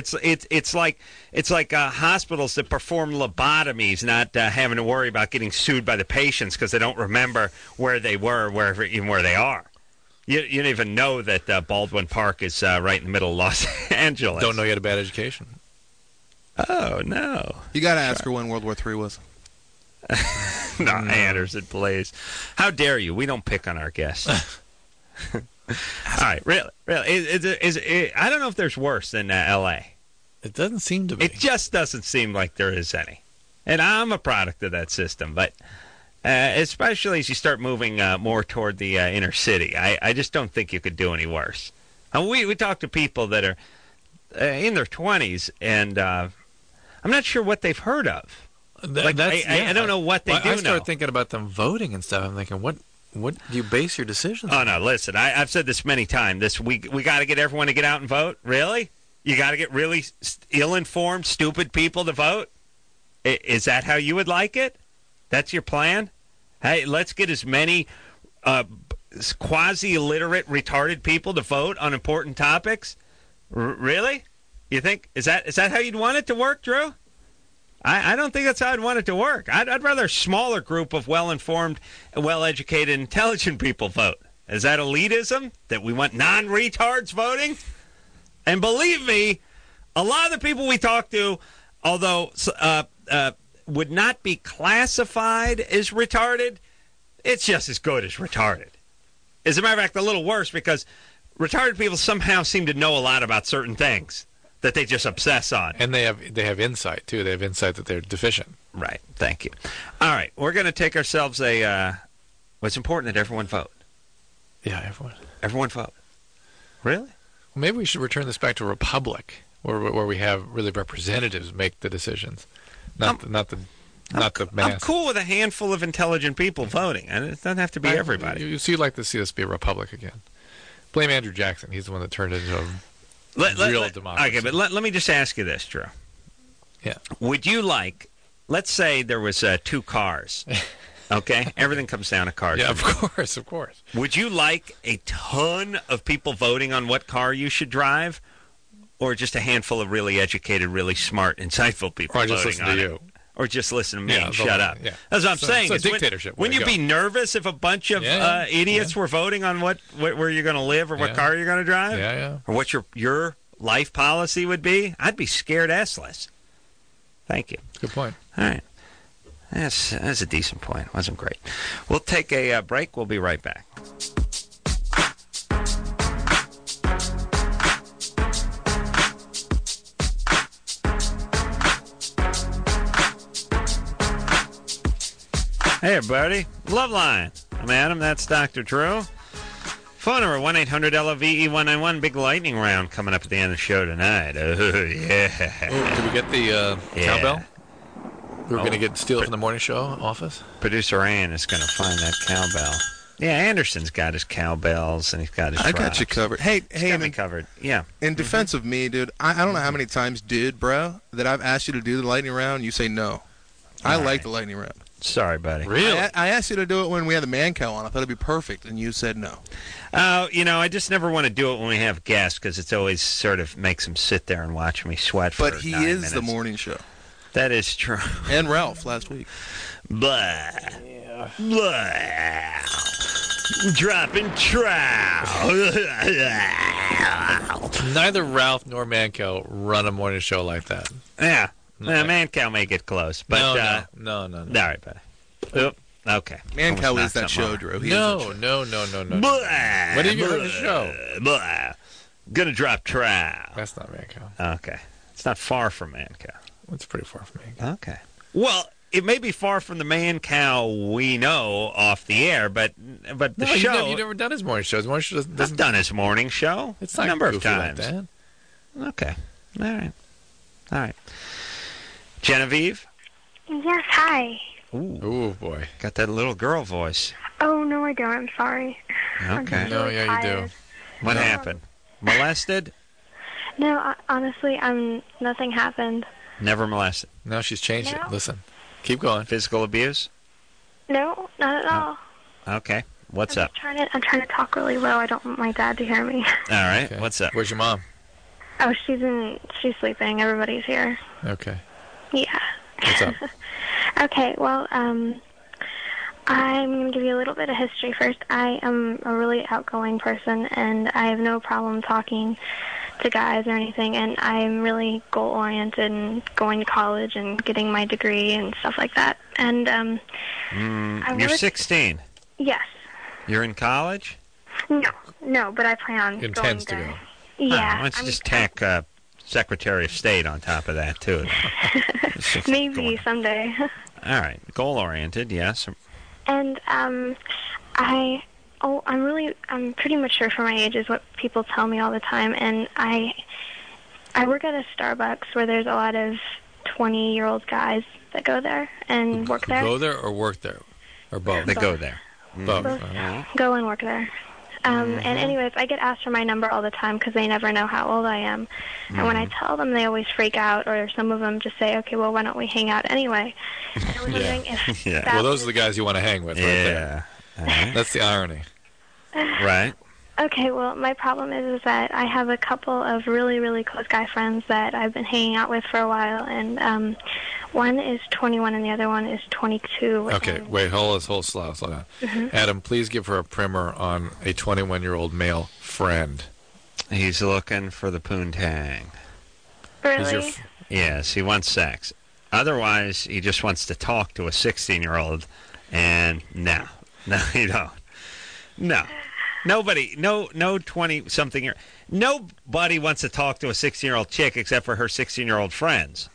Speaker 3: like hospitals that perform lobotomies, not having to worry about getting sued by the patients because they don't remember where they were, even where they are. You don't even know that Baldwin Park is right in the middle of Los Angeles.
Speaker 5: Don't know you had a bad education.
Speaker 3: Oh, no.
Speaker 9: You got to ask her when World War III was.
Speaker 3: No, Anderson, please. How dare you? We don't pick on our guests. All right, really. I don't know if there's worse than L.A.
Speaker 5: It doesn't seem to be.
Speaker 3: It just doesn't seem like there is any. And I'm a product of that system, but... especially as you start moving more toward the inner city. I just don't think you could do any worse. We talk to people that are in their 20s, and I'm not sure what they've heard of. I don't know what they do know.
Speaker 5: I start thinking about them voting and stuff. I'm thinking, what do you base your decisions on?
Speaker 3: Oh, no, listen, I've said this many times. We got to get everyone to get out and vote? Really? You got to get really ill-informed, stupid people to vote? Is that how you would like it? That's your plan? Hey, let's get as many quasi-illiterate, retarded people to vote on important topics? Really? You think is that how you'd want it to work, Drew? I don't think that's how I'd want it to work. I'd rather a smaller group of well-informed, well-educated, intelligent people vote. Is that elitism? That we want non-retards voting? And believe me, a lot of the people we talk to, although would not be classified as retarded, it's just as good as retarded. As a matter of fact, a little worse, because retarded people somehow seem to know a lot about certain things that they just obsess on.
Speaker 5: And they have insight, too. They have insight that they're deficient.
Speaker 3: Right. Thank you. All right. We're going to take ourselves what's important that everyone vote.
Speaker 5: Yeah, everyone.
Speaker 3: Everyone vote. Really?
Speaker 5: Well, maybe we should return this back to a republic where we have really representatives make the decisions, not the mass.
Speaker 3: I'm cool with a handful of intelligent people voting, and it doesn't have to be everybody.
Speaker 5: You'd like to see this be a republic again. Blame Andrew Jackson. He's the one that turned it into a real democracy.
Speaker 3: Okay, but let me just ask you this, Drew.
Speaker 5: Yeah.
Speaker 3: Would you like, let's say there was 2 cars, okay? Everything comes down to cars.
Speaker 5: Yeah, of course.
Speaker 3: Would you like a ton of people voting on what car you should drive, or just a handful of really educated, really smart, insightful people
Speaker 5: or just
Speaker 3: voting
Speaker 5: listen
Speaker 3: on
Speaker 5: to
Speaker 3: it?
Speaker 5: you.
Speaker 3: Or just listen to me and
Speaker 5: shut
Speaker 3: shut up.
Speaker 5: Yeah.
Speaker 3: That's what I'm saying.
Speaker 5: It's a dictatorship.
Speaker 3: Wouldn't you be nervous if a bunch of idiots were voting on where you're going to live or what car you're going to drive?
Speaker 5: Yeah.
Speaker 3: Or what your life policy would be? I'd be scared assless. Thank you.
Speaker 5: Good point.
Speaker 3: All right. That's a decent point. It wasn't great. We'll take a break. We'll be right back. Hey, everybody. Loveline. I'm Adam. That's Dr. Drew. Phone number 1-800-LOVE-191. Big lightning round coming up at the end of the show tonight. Oh, yeah.
Speaker 5: Oh, did we get the cowbell? We were going to steal it from the morning show office?
Speaker 3: Producer Ann is going to find that cowbell. Yeah, Anderson's got his cowbells and he's got his
Speaker 9: I got you covered. Hey,
Speaker 3: got me covered. Yeah.
Speaker 9: In defense of me, dude, I don't know how many times, bro, that I've asked you to do the lightning round. You say no. I like the lightning round.
Speaker 3: Sorry, buddy.
Speaker 5: Really?
Speaker 9: I asked you to do it when we had the man cow on. I thought it'd be perfect, and you said no.
Speaker 3: I just never want to do it when we have guests because it's always sort of makes them sit there and watch me sweat for 9 minutes.
Speaker 9: But he is the morning show.
Speaker 3: That is true.
Speaker 9: And Ralph last week.
Speaker 3: Blah. Blah. Dropping trowel.
Speaker 5: Neither Ralph nor Mancow run a morning show like that.
Speaker 3: Yeah. Mancow may get close, but
Speaker 5: no.
Speaker 3: All right, buddy. Oop. Okay.
Speaker 9: Mancow is that show, Drew.
Speaker 5: No.
Speaker 3: Blah.
Speaker 5: What have you heard of the show?
Speaker 3: Blah. Gonna drop trowel.
Speaker 5: That's not Mancow.
Speaker 3: Okay. It's not far from Mancow.
Speaker 5: It's pretty far from Mancow.
Speaker 3: Okay. Well, it may be far from the Mancow we know off the air, but the show.
Speaker 5: You've never done his morning show. His morning show doesn't.
Speaker 3: I've done his morning show.
Speaker 5: It's not
Speaker 3: a number of
Speaker 5: goofy
Speaker 3: times.
Speaker 5: like that.
Speaker 3: Okay. All right. Genevieve?
Speaker 14: Yes, hi.
Speaker 3: Ooh, boy. Got that little girl voice.
Speaker 14: Oh, no, I don't. I'm sorry.
Speaker 3: Okay.
Speaker 14: No, really
Speaker 5: you do.
Speaker 3: What happened? Molested?
Speaker 14: No, honestly, nothing happened.
Speaker 3: Never molested?
Speaker 5: No, she's changed it. Listen. Keep going.
Speaker 3: Physical abuse?
Speaker 14: No, not at all.
Speaker 3: Okay. What's up?
Speaker 14: I'm trying to talk really low. I don't want my dad to hear me.
Speaker 3: All right. Okay. What's up?
Speaker 5: Where's your mom?
Speaker 14: Oh, she's sleeping. Everybody's here.
Speaker 5: Okay.
Speaker 14: Yeah.
Speaker 5: What's up?
Speaker 14: Okay, well, I'm going to give you a little bit of history first. I am a really outgoing person, and I have no problem talking to guys or anything, and I'm really goal-oriented and going to college and getting my degree and stuff like that. And
Speaker 3: you're 16?
Speaker 14: Yes.
Speaker 3: You're in college?
Speaker 14: No, but I plan on
Speaker 5: Intends
Speaker 14: going
Speaker 5: to go.
Speaker 14: Yeah.
Speaker 3: Why don't you just tack Secretary of State on top of that, too?
Speaker 14: Maybe someday.
Speaker 3: All right. Goal-oriented, yes.
Speaker 14: And I'm pretty mature for my age is what people tell me all the time. And I work at a Starbucks where there's a lot of 20-year-old guys that go there and work there.
Speaker 5: Go there or work there? Or both?
Speaker 3: They go there.
Speaker 5: Both.
Speaker 14: Go and work there. And anyways, I get asked for my number all the time because they never know how old I am. And when I tell them, they always freak out, or some of them just say, okay, well, why don't we hang out anyway? And I was wondering if that
Speaker 5: Well, those are the guys you want to hang with right there. That's the irony.
Speaker 3: Right.
Speaker 14: Okay, well, my problem is that I have a couple of really, really close guy friends that I've been hanging out with for a while, and one is 21 and the other one is 22.
Speaker 5: Okay, wait, hold slow down. Adam, please give her a primer on a 21-year-old male friend.
Speaker 3: He's looking for the poontang.
Speaker 14: Really?
Speaker 3: Yes, he wants sex. Otherwise, he just wants to talk to a 16-year-old, and no, you don't. No. Nobody, no 20-something. Nobody wants to talk to a 16-year-old chick except for her 16-year-old friends.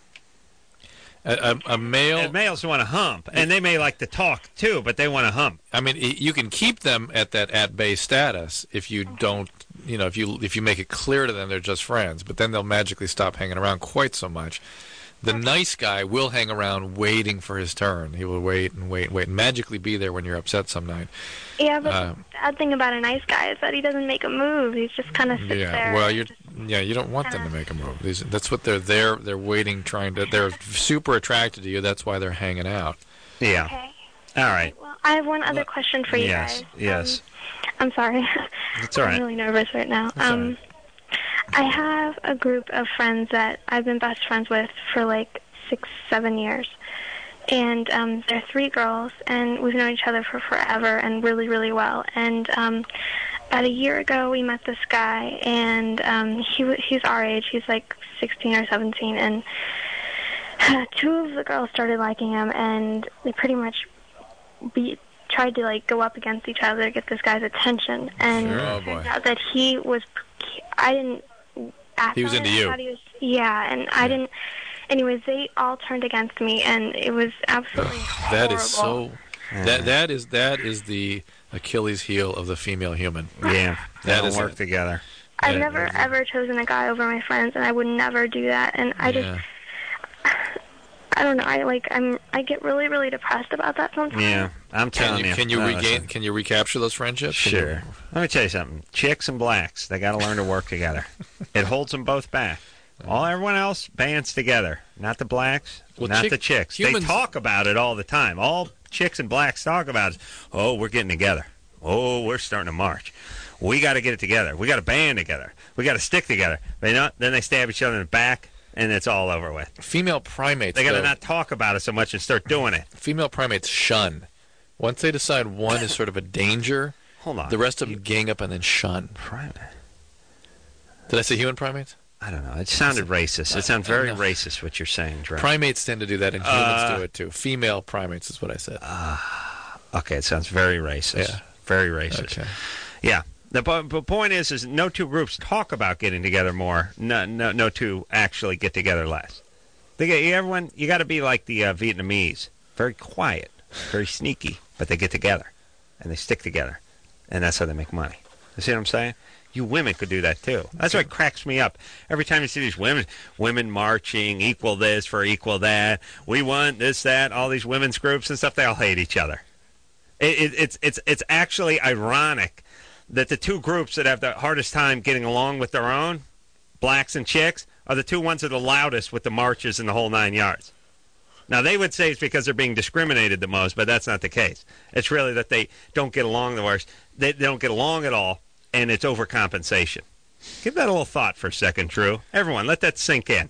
Speaker 5: A male...
Speaker 3: And males want to hump, and they may like to talk, too, but they want to hump.
Speaker 5: I mean, you can keep them at that at-bay status if you don't, if you make it clear to them they're just friends, but then they'll magically stop hanging around quite so much. The nice guy will hang around waiting for his turn. He will wait and magically be there when you're upset some night.
Speaker 14: Yeah, but the bad thing about a nice guy is that he doesn't make a move. He just kind of sits there.
Speaker 5: Well, you don't want them to make a move. That's what they're there. They're waiting, they're super attracted to you. That's why they're hanging out.
Speaker 3: Yeah.
Speaker 14: Okay.
Speaker 3: All right.
Speaker 14: Well, I have one other question for you guys.
Speaker 3: Yes.
Speaker 14: I'm sorry.
Speaker 3: It's all right.
Speaker 14: I'm really nervous right now. I have a group of friends that I've been best friends with for like 6-7 years. And they're 3 girls, and we've known each other for forever and really, really well. And about a year ago, we met this guy, and he's our age. He's like 16 or 17, and 2 of the girls started liking him, and they pretty much tried to like go up against each other to get this guy's attention. And it turned out that he was. I didn't.
Speaker 5: He was into you.
Speaker 14: Yeah, and I didn't. Anyways, they all turned against me, and it was absolutely horrible.
Speaker 5: That is so. That is the Achilles heel of the female human.
Speaker 3: Yeah, they don't work together.
Speaker 14: I've never ever chosen a guy over my friends, and I would never do that. And I just, I don't know. I get really, really depressed about that sometimes.
Speaker 3: Yeah, I'm telling you.
Speaker 5: Can you recapture those friendships?
Speaker 3: Sure. Let me tell you something. Chicks and blacks, they got to learn to work together. It holds them both back. Everyone else bands together. Not the blacks, not the chicks. They talk about it all the time. All chicks and blacks talk about it. Oh, we're getting together. Oh, we're starting to march. We got to get it together. We got to band together. We got to stick together. Then they stab each other in the back, and it's all over with.
Speaker 5: Female primates.
Speaker 3: They got to not talk about it so much and start doing it.
Speaker 5: Female primates shun. Once they decide one is sort of a danger,
Speaker 3: hold on,
Speaker 5: the rest of them gang up and then shun.
Speaker 3: Primate.
Speaker 5: Did I say human primates?
Speaker 3: I don't know. It sounded racist. It sounds very racist what you're saying, Drew.
Speaker 5: Primates tend to do that, and humans do it too. Female primates is what I said.
Speaker 3: Okay, it sounds very racist. Yeah. Very racist. Okay. Yeah. The point is no 2 groups talk about getting together more. No 2 actually get together less. Everyone, you got to be like the Vietnamese. Very quiet, very sneaky, but they get together, and they stick together, and that's how they make money. You see what I'm saying? You women could do that, too. That's what cracks me up. Every time you see these women marching, equal this for equal that, we want this, that, all these women's groups and stuff, they all hate each other. It's actually ironic that the 2 groups that have the hardest time getting along with their own, blacks and chicks, are the 2 ones that are the loudest with the marches and the whole 9 yards. Now, they would say it's because they're being discriminated the most, but that's not the case. It's really that they don't get along the worst. They don't get along at all. And it's overcompensation. Give that a little thought for a second, Drew. Everyone, let that sink in.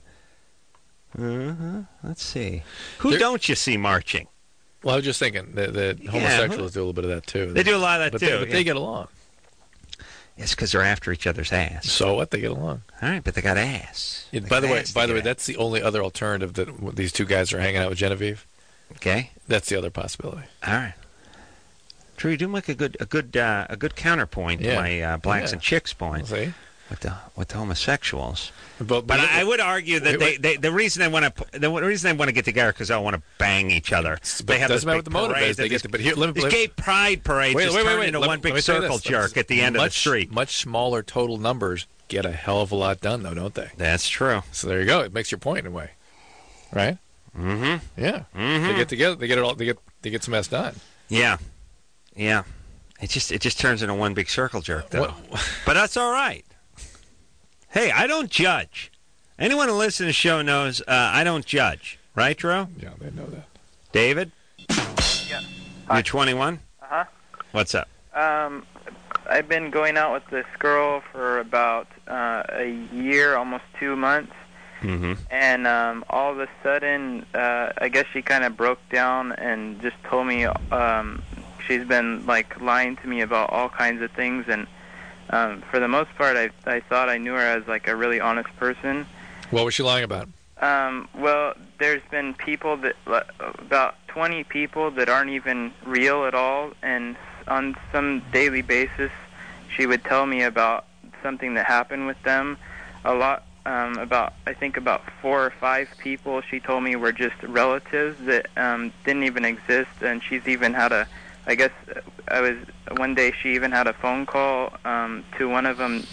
Speaker 3: Let's see. Who don't you see marching?
Speaker 5: Well, I was just thinking that homosexuals do a little bit of that, too.
Speaker 3: They do a lot of that, too.
Speaker 5: But they get along.
Speaker 3: It's because they're after each other's ass.
Speaker 5: So what? They get along.
Speaker 3: All right, but they got ass.
Speaker 5: By the way, that's the only other alternative that these 2 guys are hanging out with Genevieve.
Speaker 3: Okay.
Speaker 5: That's the other possibility.
Speaker 3: All right. Drew, you do make a good counterpoint to my blacks and chicks point with the homosexuals. But I would argue that the reason they want to get together because they want to bang each other.
Speaker 5: They have this big parade.
Speaker 3: These gay pride parades just turn into one big circle jerk at the end of the street.
Speaker 5: Much smaller total numbers get a hell of a lot done, though, don't they?
Speaker 3: That's true.
Speaker 5: So there you go. It makes your point in a way, right? Mm-hmm. Yeah. Mm-hmm. They get together. They get it all. They get some mess done.
Speaker 3: Yeah. Yeah. It just turns into one big circle jerk, though. But that's all right. Hey, I don't judge. Anyone who listens to the show knows I don't judge. Right, Drew?
Speaker 5: Yeah, they know that.
Speaker 3: David?
Speaker 15: Yeah.
Speaker 3: You're 21?
Speaker 15: Uh-huh.
Speaker 3: What's up?
Speaker 15: I've been going out with this girl for about a year, almost 2 months.
Speaker 3: Mm-hmm.
Speaker 15: And all of a sudden, I guess she kind of broke down and just told me she's been, like, lying to me about all kinds of things. And for the most part, I thought I knew her as, like, a really honest person.
Speaker 5: What was she lying about?
Speaker 15: Well, there's been people that, about 20 people that aren't even real at all, and on some daily basis, she would tell me about something that happened with them. A lot, I think about 4 or 5 people she told me were just relatives that didn't even exist, and she's even had one day she even had a phone call to one of them,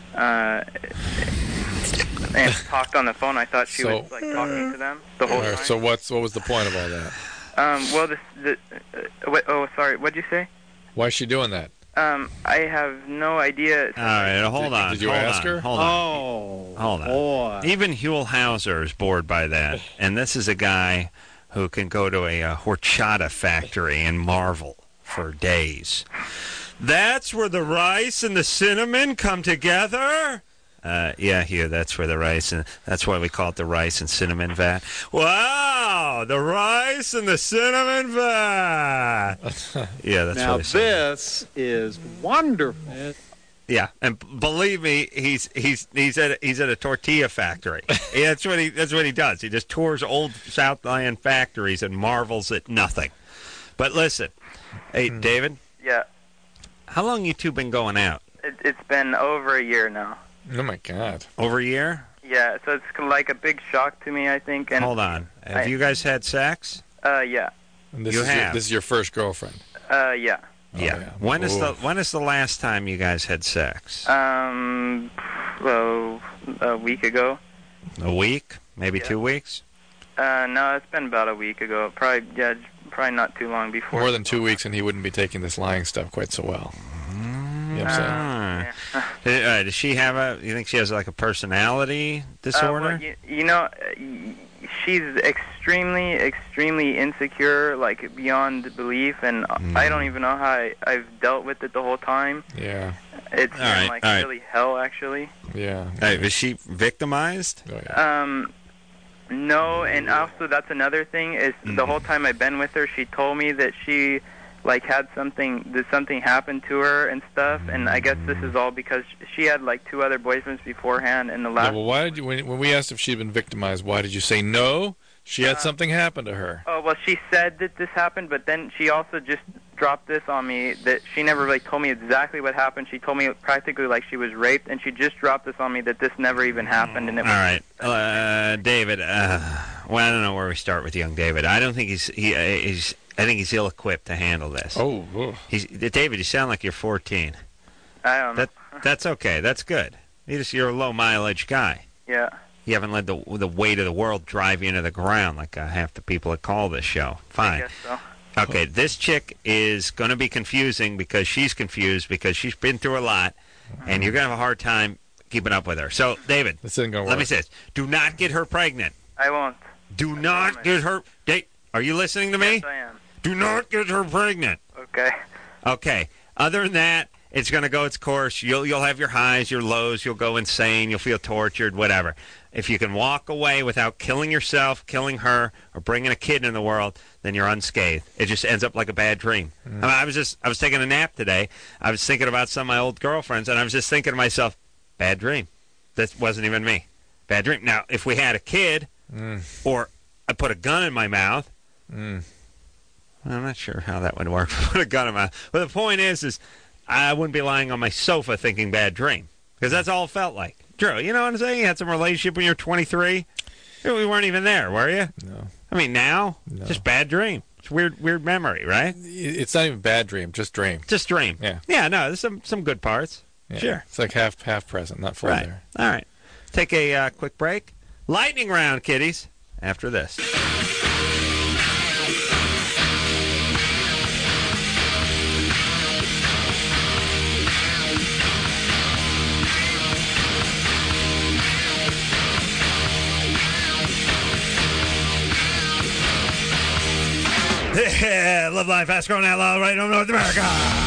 Speaker 15: and talked on the phone. I thought she was like talking to them the whole time.
Speaker 5: So what was the point of all that?
Speaker 15: Well, sorry, what'd you say?
Speaker 5: Why is she doing that?
Speaker 15: I have no idea.
Speaker 3: All right, hold on.
Speaker 5: Did you ask her?
Speaker 3: Hold on.
Speaker 16: Boy.
Speaker 3: Even Huell Hauser is bored by that, and this is a guy who can go to a horchata factory and marvel for days. That's where the rice and the cinnamon come together? Yeah, Hugh, that's where the rice, and that's why we call it the rice and cinnamon vat. Wow, the rice and the cinnamon vat. Yeah, that's
Speaker 16: now
Speaker 3: what he said.
Speaker 16: this is wonderful.
Speaker 3: Yeah, and believe me, he's at a tortilla factory. Yeah, that's what he does. He just tours old Southland factories and marvels at nothing. But listen, hey, David.
Speaker 15: Yeah.
Speaker 3: How long you two been going out?
Speaker 15: It's been over a year now.
Speaker 5: Oh my God!
Speaker 3: Over a year?
Speaker 15: Yeah, so it's like a big shock to me, I think. And
Speaker 3: hold on, have you guys had sex?
Speaker 15: Yeah.
Speaker 5: And this
Speaker 3: you
Speaker 5: is
Speaker 3: have.
Speaker 5: This is your first girlfriend.
Speaker 15: Yeah.
Speaker 3: Yeah.
Speaker 5: yeah.
Speaker 3: When is the last time you guys had sex?
Speaker 15: Well, a week ago.
Speaker 3: A week? Maybe 2 weeks?
Speaker 15: No, it's been about a week ago. Probably not too long before.
Speaker 5: More than 2 weeks, and he wouldn't be taking this lying stuff quite so well. You know what I'm saying?
Speaker 3: Does she have you think she has like a personality disorder?
Speaker 15: Well, you know, she's extremely, extremely insecure, like beyond belief, and I don't even know how I've dealt with it the whole time.
Speaker 5: Yeah.
Speaker 15: It's been really hell, actually.
Speaker 5: Yeah.
Speaker 3: Hey, was she victimized?
Speaker 5: Oh, yeah.
Speaker 15: No, and also that's another thing is the whole time I've been with her, she told me that she had something happened to her and stuff, and I guess this is all because she had 2 other boyfriends beforehand, and the last.
Speaker 5: Yeah, well, why did you when we asked if she'd been victimized? Why did you say no? She had something happen to her.
Speaker 15: Oh well, she said that this happened, but then she also just dropped this on me that she never really told me exactly what happened. She told me practically like she was raped, and she just dropped this on me that this never even happened. And it was
Speaker 3: all right, David. Well, I don't know where we start with young David. I don't think he's I think he's ill-equipped to handle this.
Speaker 5: Oh.
Speaker 3: David, you sound like you're 14.
Speaker 15: I don't know.
Speaker 3: That's okay. That's good. You're a low-mileage guy.
Speaker 15: Yeah.
Speaker 3: You haven't let the weight of the world drive you into the ground like half the people that call this show. Fine.
Speaker 15: I guess so.
Speaker 3: Okay, this chick is going to be confusing because she's confused because she's been through a lot, and you're going to have a hard time keeping up with her. So, David,
Speaker 5: this isn't going to work.
Speaker 3: Let me say this. Do not get her pregnant.
Speaker 15: I won't.
Speaker 3: Do not get her... Are you listening to me?
Speaker 15: Yes, I am.
Speaker 3: Do not get her pregnant.
Speaker 15: Okay.
Speaker 3: Okay. Other than that, it's going to go its course. You'll have your highs, your lows. You'll go insane. You'll feel tortured, whatever. If you can walk away without killing yourself, killing her, or bringing a kid in the world, then you're unscathed. It just ends up like a bad dream. I was taking a nap today. I was thinking about some of my old girlfriends, and I was just thinking to myself, bad dream. That wasn't even me. Bad dream. Now, if we had a kid, or I put a gun in my mouth, I'm not sure how that would work. Put a gun in my mouth. But the point is I wouldn't be lying on my sofa thinking bad dream. Because that's all it felt like. Drew, you know what I'm saying? You had some relationship when you were 23. We weren't even there, were you?
Speaker 5: No.
Speaker 3: I mean, now, just bad dream. It's weird memory, right?
Speaker 5: It's not even bad dream, just dream.
Speaker 3: Just dream.
Speaker 5: Yeah.
Speaker 3: Yeah, no, there's some good parts.
Speaker 5: Yeah.
Speaker 3: Sure.
Speaker 5: It's like half present, not full
Speaker 3: right.
Speaker 5: there.
Speaker 3: All right. Take a quick break. Lightning round, kiddies, after this. Yeah, live life, fast growing outlaw, right on North America.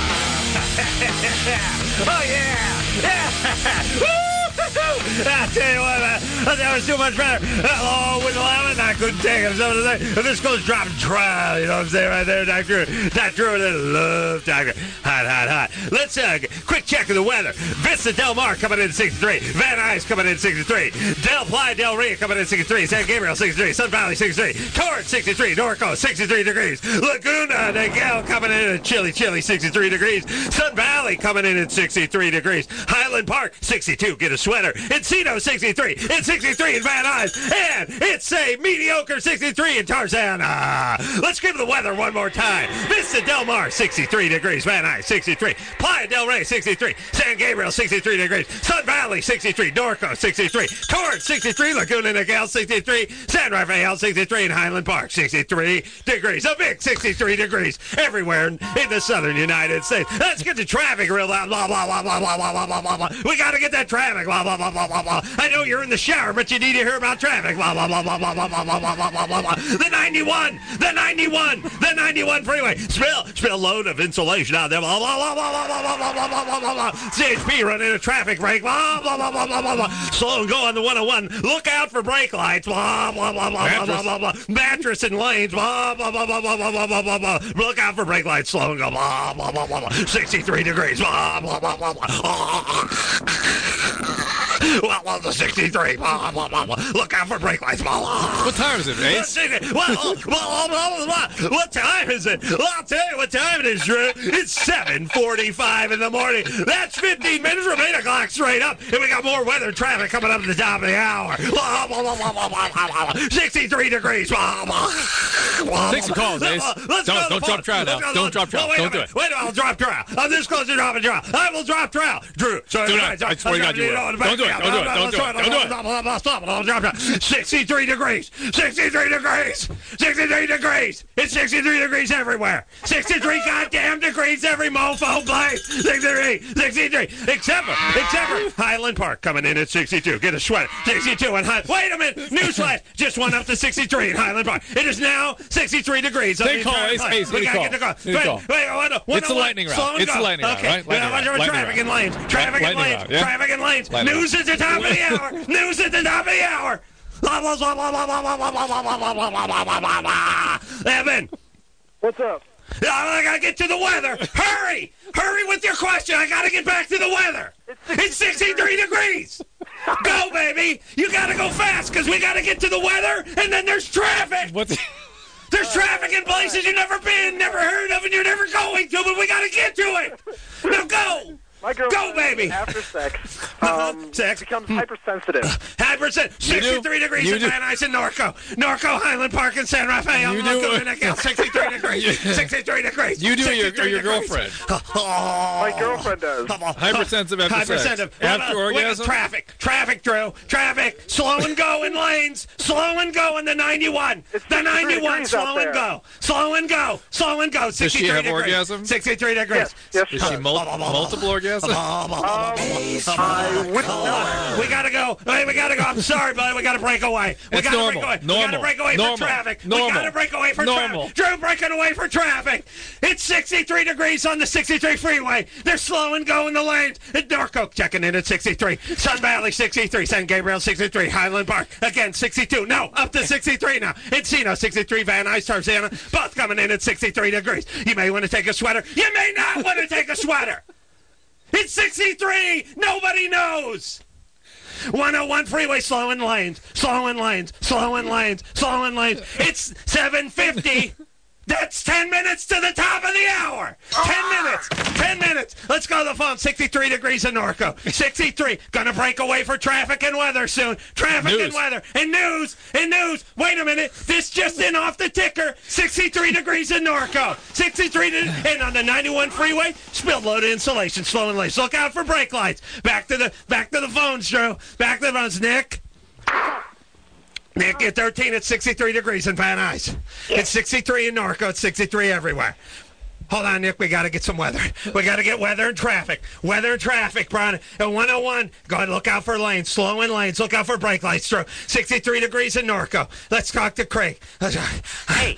Speaker 3: Oh, yeah. Yeah. I tell you what, man, that was too much better. Oh, with 11, I couldn't take it. So this goes dropping trial, you know what I'm saying, right there, Dr. Drew, they love Dr. Hot. Let's quick check of the weather. Vista Del Mar coming in at 63. Van Nuys coming in at 63. Del Playa Del Rio coming in at 63. San Gabriel 63. Sun Valley 63. Torrance 63. Norco 63 degrees. Laguna Niguel coming in at chilly 63 degrees. Sun Valley coming in at 63 degrees. Highland Park 62. Get a sweater. Encino 63. It's 63 in Van Nuys. And it's a mediocre 63 in Tarzana. Let's give the weather one more time. Vista Del Mar 63 degrees. Van Nuys 63. Playa Del Rey 63. San Gabriel 63 degrees. Sun Valley 63. Norco 63. Torrance 63. Laguna Niguel 63. San Rafael 63. And Highland Park 63 degrees. A big 63 degrees everywhere in the southern United States. Let's get the traffic real loud. Blah, blah, blah, blah, blah, blah, blah, blah, blah. We got to get that traffic. Blah, blah, blah, blah, blah, blah. I know you're in the shower, but you need to hear about traffic. Blah, blah, blah, blah, blah, blah, blah, blah, blah, blah, blah, blah. The 91 freeway. Spill load of insulation out there. Blah, blah, blah, blah, blah, blah, blah, blah, blah, blah, blah, blah. CHP running a traffic brake. Blah, blah, blah, blah, blah, blah, blah. Slow and go on the 101. Look out for brake lights. Blah, blah, blah, blah, blah, blah, blah, blah. Mattress and lanes. Blah, blah, blah, blah, blah, blah, blah, blah, blah. Look out for brake lights. Slow and go. Blah, blah, blah, blah, blah. 63 degrees. Blah, blah, blah, blah, blah. Well, the 63. Blah, blah, blah, blah. Look out for brake lights. Blah, blah.
Speaker 5: What time is it, Ace?
Speaker 3: What time is it? Well, I'll tell you what time it is, Drew. It's 7:45 in the morning. That's 15 minutes from 8 o'clock straight up. And we got more weather traffic coming up at the top of the hour. 63 degrees.
Speaker 5: Take some calls, Ace. Don't drop trial now. Don't drop trial. Don't do it.
Speaker 3: Wait a minute, I'll drop trial. I'm this close to dropping trial. I will drop trial. Drew, sorry.
Speaker 5: Do not. I swear to God, you will. Don't do it. Don't do it. Don't do it. Don't do it.
Speaker 3: Stop it. I'll drop trial. 63 degrees. 63 degrees. 63 degrees. It's 63 degrees everywhere. 63 goddamn degrees every mofo place. 63. Except for Highland Park coming in at 62. Get a sweater. 62 and Highland. Wait a minute. Newsflash. Just went up to 63 in Highland Park. It is now 63 degrees.
Speaker 5: Take call, Ace.
Speaker 3: We gotta get the call. Wait.
Speaker 5: It's a lightning round. It's a lightning round, right?
Speaker 3: Traffic and lanes. Traffic and lanes. News at the top of the hour. News at the top of the hour. Evan.
Speaker 17: What's up?
Speaker 3: I gotta get to the weather. Hurry with your question. I gotta get back to the weather. It's 63 degrees. Go, baby. You gotta go fast because we gotta get to the weather, and then there's traffic. There's traffic in places you've never been, never heard of, and you're never going to, but we gotta get to it. Now go.
Speaker 17: My girlfriend,
Speaker 3: go, baby.
Speaker 17: After sex, becomes hypersensitive.
Speaker 3: 63 degrees in Van Nuys and Norco, Highland Park, and San Rafael. 63 degrees. 63 degrees.
Speaker 5: You do or your girlfriend?
Speaker 17: My girlfriend does.
Speaker 5: Hypersensitive after sex. After orgasm?
Speaker 3: Traffic, Drew. Traffic. Slow and go in lanes. Slow and go in the 91. The 91. Slow and go. Slow and go. 63 degrees.
Speaker 5: Does she have orgasm?
Speaker 3: 63 degrees.
Speaker 17: Yes.
Speaker 5: Is she multiple orgasms?
Speaker 3: We gotta go. We gotta go. I'm sorry, buddy. We gotta break away. We gotta break away for traffic. We gotta break away for traffic. Drew breaking away for traffic. It's 63 degrees on the 63 freeway. They're slow and go in the lanes. And Norco checking in at 63. Sun Valley 63. San Gabriel 63. Highland Park again 62. No, up to 63 now. Encino 63. Van Nuys, Tarzana, both coming in at 63 degrees. You may want to take a sweater. You may not want to take a sweater. It's 63! Nobody knows! 101 freeway, slow in lanes. It's 7:50. That's 10 minutes to the top of the hour. 10 minutes. Let's go to the phone. 63 degrees in Norco. 63. Gonna break away for traffic and weather soon. And weather. And news. Wait a minute. This just in off the ticker. 63 degrees in Norco. 63 and on the 91 freeway, spilled load of insulation, slow and lanes. Look out for brake lights. Back to the phones, Drew. Back to the phones, Nick. Nick, at 13, it's 63 degrees in Van Nuys. It's 63 in Norco. It's 63 everywhere. Hold on, Nick. We got to get some weather. We got to get weather and traffic. Weather and traffic, Brian. At 101, go ahead, look out for lanes. Slow in lanes. Look out for brake lights. 63 degrees in Norco. Let's talk to Craig.
Speaker 18: Hey,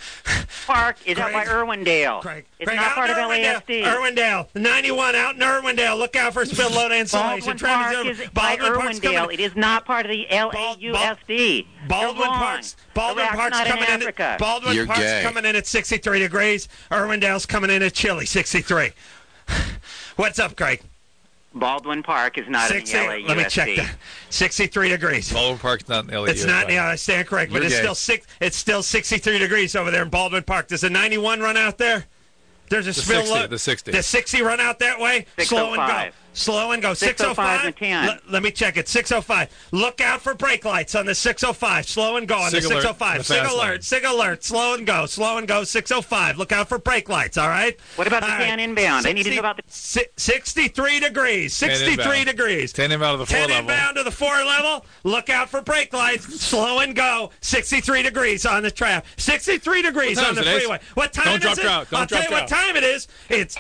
Speaker 18: Park is out by Irwindale. It's not part of LAFD.
Speaker 3: Irwindale. 91 out in Irwindale. Look out for spill load insulation.
Speaker 18: Baldwin Park is by Irwindale. It is not part of the LAUSD.
Speaker 3: Baldwin Park's coming in. Baldwin Park's coming in at 63 degrees. Irwindale's coming in at chilly, 63. What's up, Craig?
Speaker 18: Baldwin Park is not in the LAUSD.
Speaker 3: Let me check that. 63 degrees.
Speaker 5: Baldwin Park's not in the LAUSD.
Speaker 3: It's not. Yeah, I stand correct, but it's still 63 degrees over there in Baldwin Park. Does the 91 run out there? There's a spill load.
Speaker 5: The 60.
Speaker 3: The 60 run out that way.
Speaker 18: 605.
Speaker 3: Slow and go. 605. Let me check it. 605. Look out for brake lights on the 605. Slow and go on the 605. Sig alert. Sig alert. Slow and go. Slow and go. 605. Look out for brake lights. All right.
Speaker 18: What about the 10 inbound? I need to know about the
Speaker 3: 63 degrees. 63 degrees.
Speaker 5: 10 inbound to the 4 level.
Speaker 3: 10 inbound to the 4 level. Look out for brake lights. Slow and go. 63 degrees on the trap. 63 degrees on the freeway. What time is it? I'll tell you what time it is. It's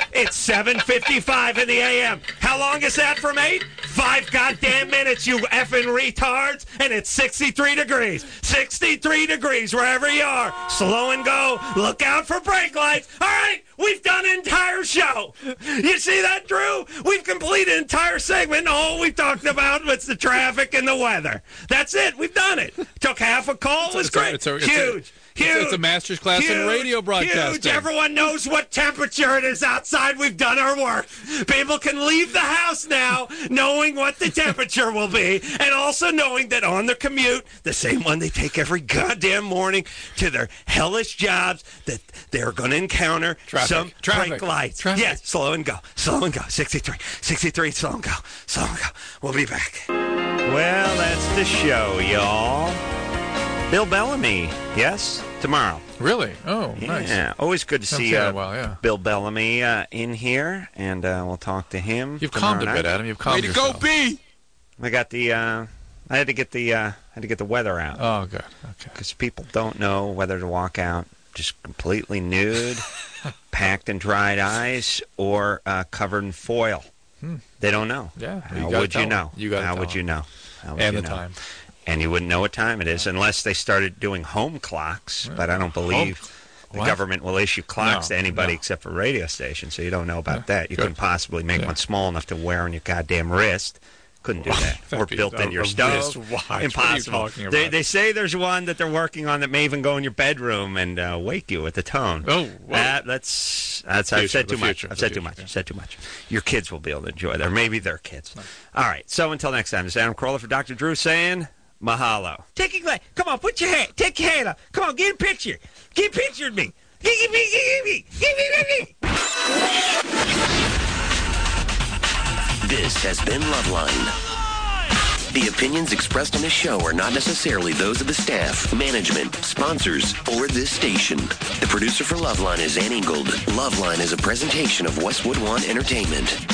Speaker 3: 7:55 in the a.m. How long is that from 8? 5 goddamn minutes, you effing retards, and it's 63 degrees. 63 degrees wherever you are. Slow and go. Look out for brake lights. All right, we've done an entire show. You see that, Drew? We've completed an entire segment, and all we've talked about was the traffic and the weather. That's it. We've done it. Took half a call. It was great. Huge.
Speaker 5: It's a master's class in radio broadcasting.
Speaker 3: Huge. Everyone knows what temperature it is outside. We've done our work. People can leave the house now knowing what the temperature will be, and also knowing that on the commute, the same one they take every goddamn morning to their hellish jobs, that they're going to encounter some brake lights. Yes, slow and go. Slow and go. 63. 63, slow and go. Slow and go. We'll be back. Well, that's the show, y'all. Bill Bellamy, yes? Tomorrow.
Speaker 5: Really? Oh, nice.
Speaker 3: Yeah, always good to see Bill Bellamy in here, and we'll talk to him.
Speaker 5: You've calmed a bit, Adam. You've calmed yourself.
Speaker 9: Way to go, B!
Speaker 3: I got the. I had to get the weather out.
Speaker 5: Oh, good. Okay.
Speaker 3: Because people don't know whether to walk out just completely nude, packed in dried ice, or covered in foil. They don't know.
Speaker 5: Yeah.
Speaker 3: How would you know? How would you know?
Speaker 5: And the time.
Speaker 3: And you wouldn't know what time it is unless they started doing home clocks. But I don't believe the government will issue clocks to anybody except for radio stations, so you don't know about that. You couldn't possibly make one small enough to wear on your goddamn wrist. Couldn't do that. Or built in your stove. Impossible. They say there's one that they're working on that may even go in your bedroom and wake you with the tone.
Speaker 5: Oh,
Speaker 3: that's I've said too much. I've said too much. I've said too much. Your kids will be able to enjoy that. Or maybe their kids. All right. So until next time, this is Adam Carolla for Dr. Drew saying mahalo. Come on, put your hand. Take your hand up. Come on, get a picture. Get a picture of me. Give me.
Speaker 1: This has been Loveline. The opinions expressed on this show are not necessarily those of the staff, management, sponsors, or this station. The producer for Loveline is Ann Ingold. Loveline is a presentation of Westwood One Entertainment.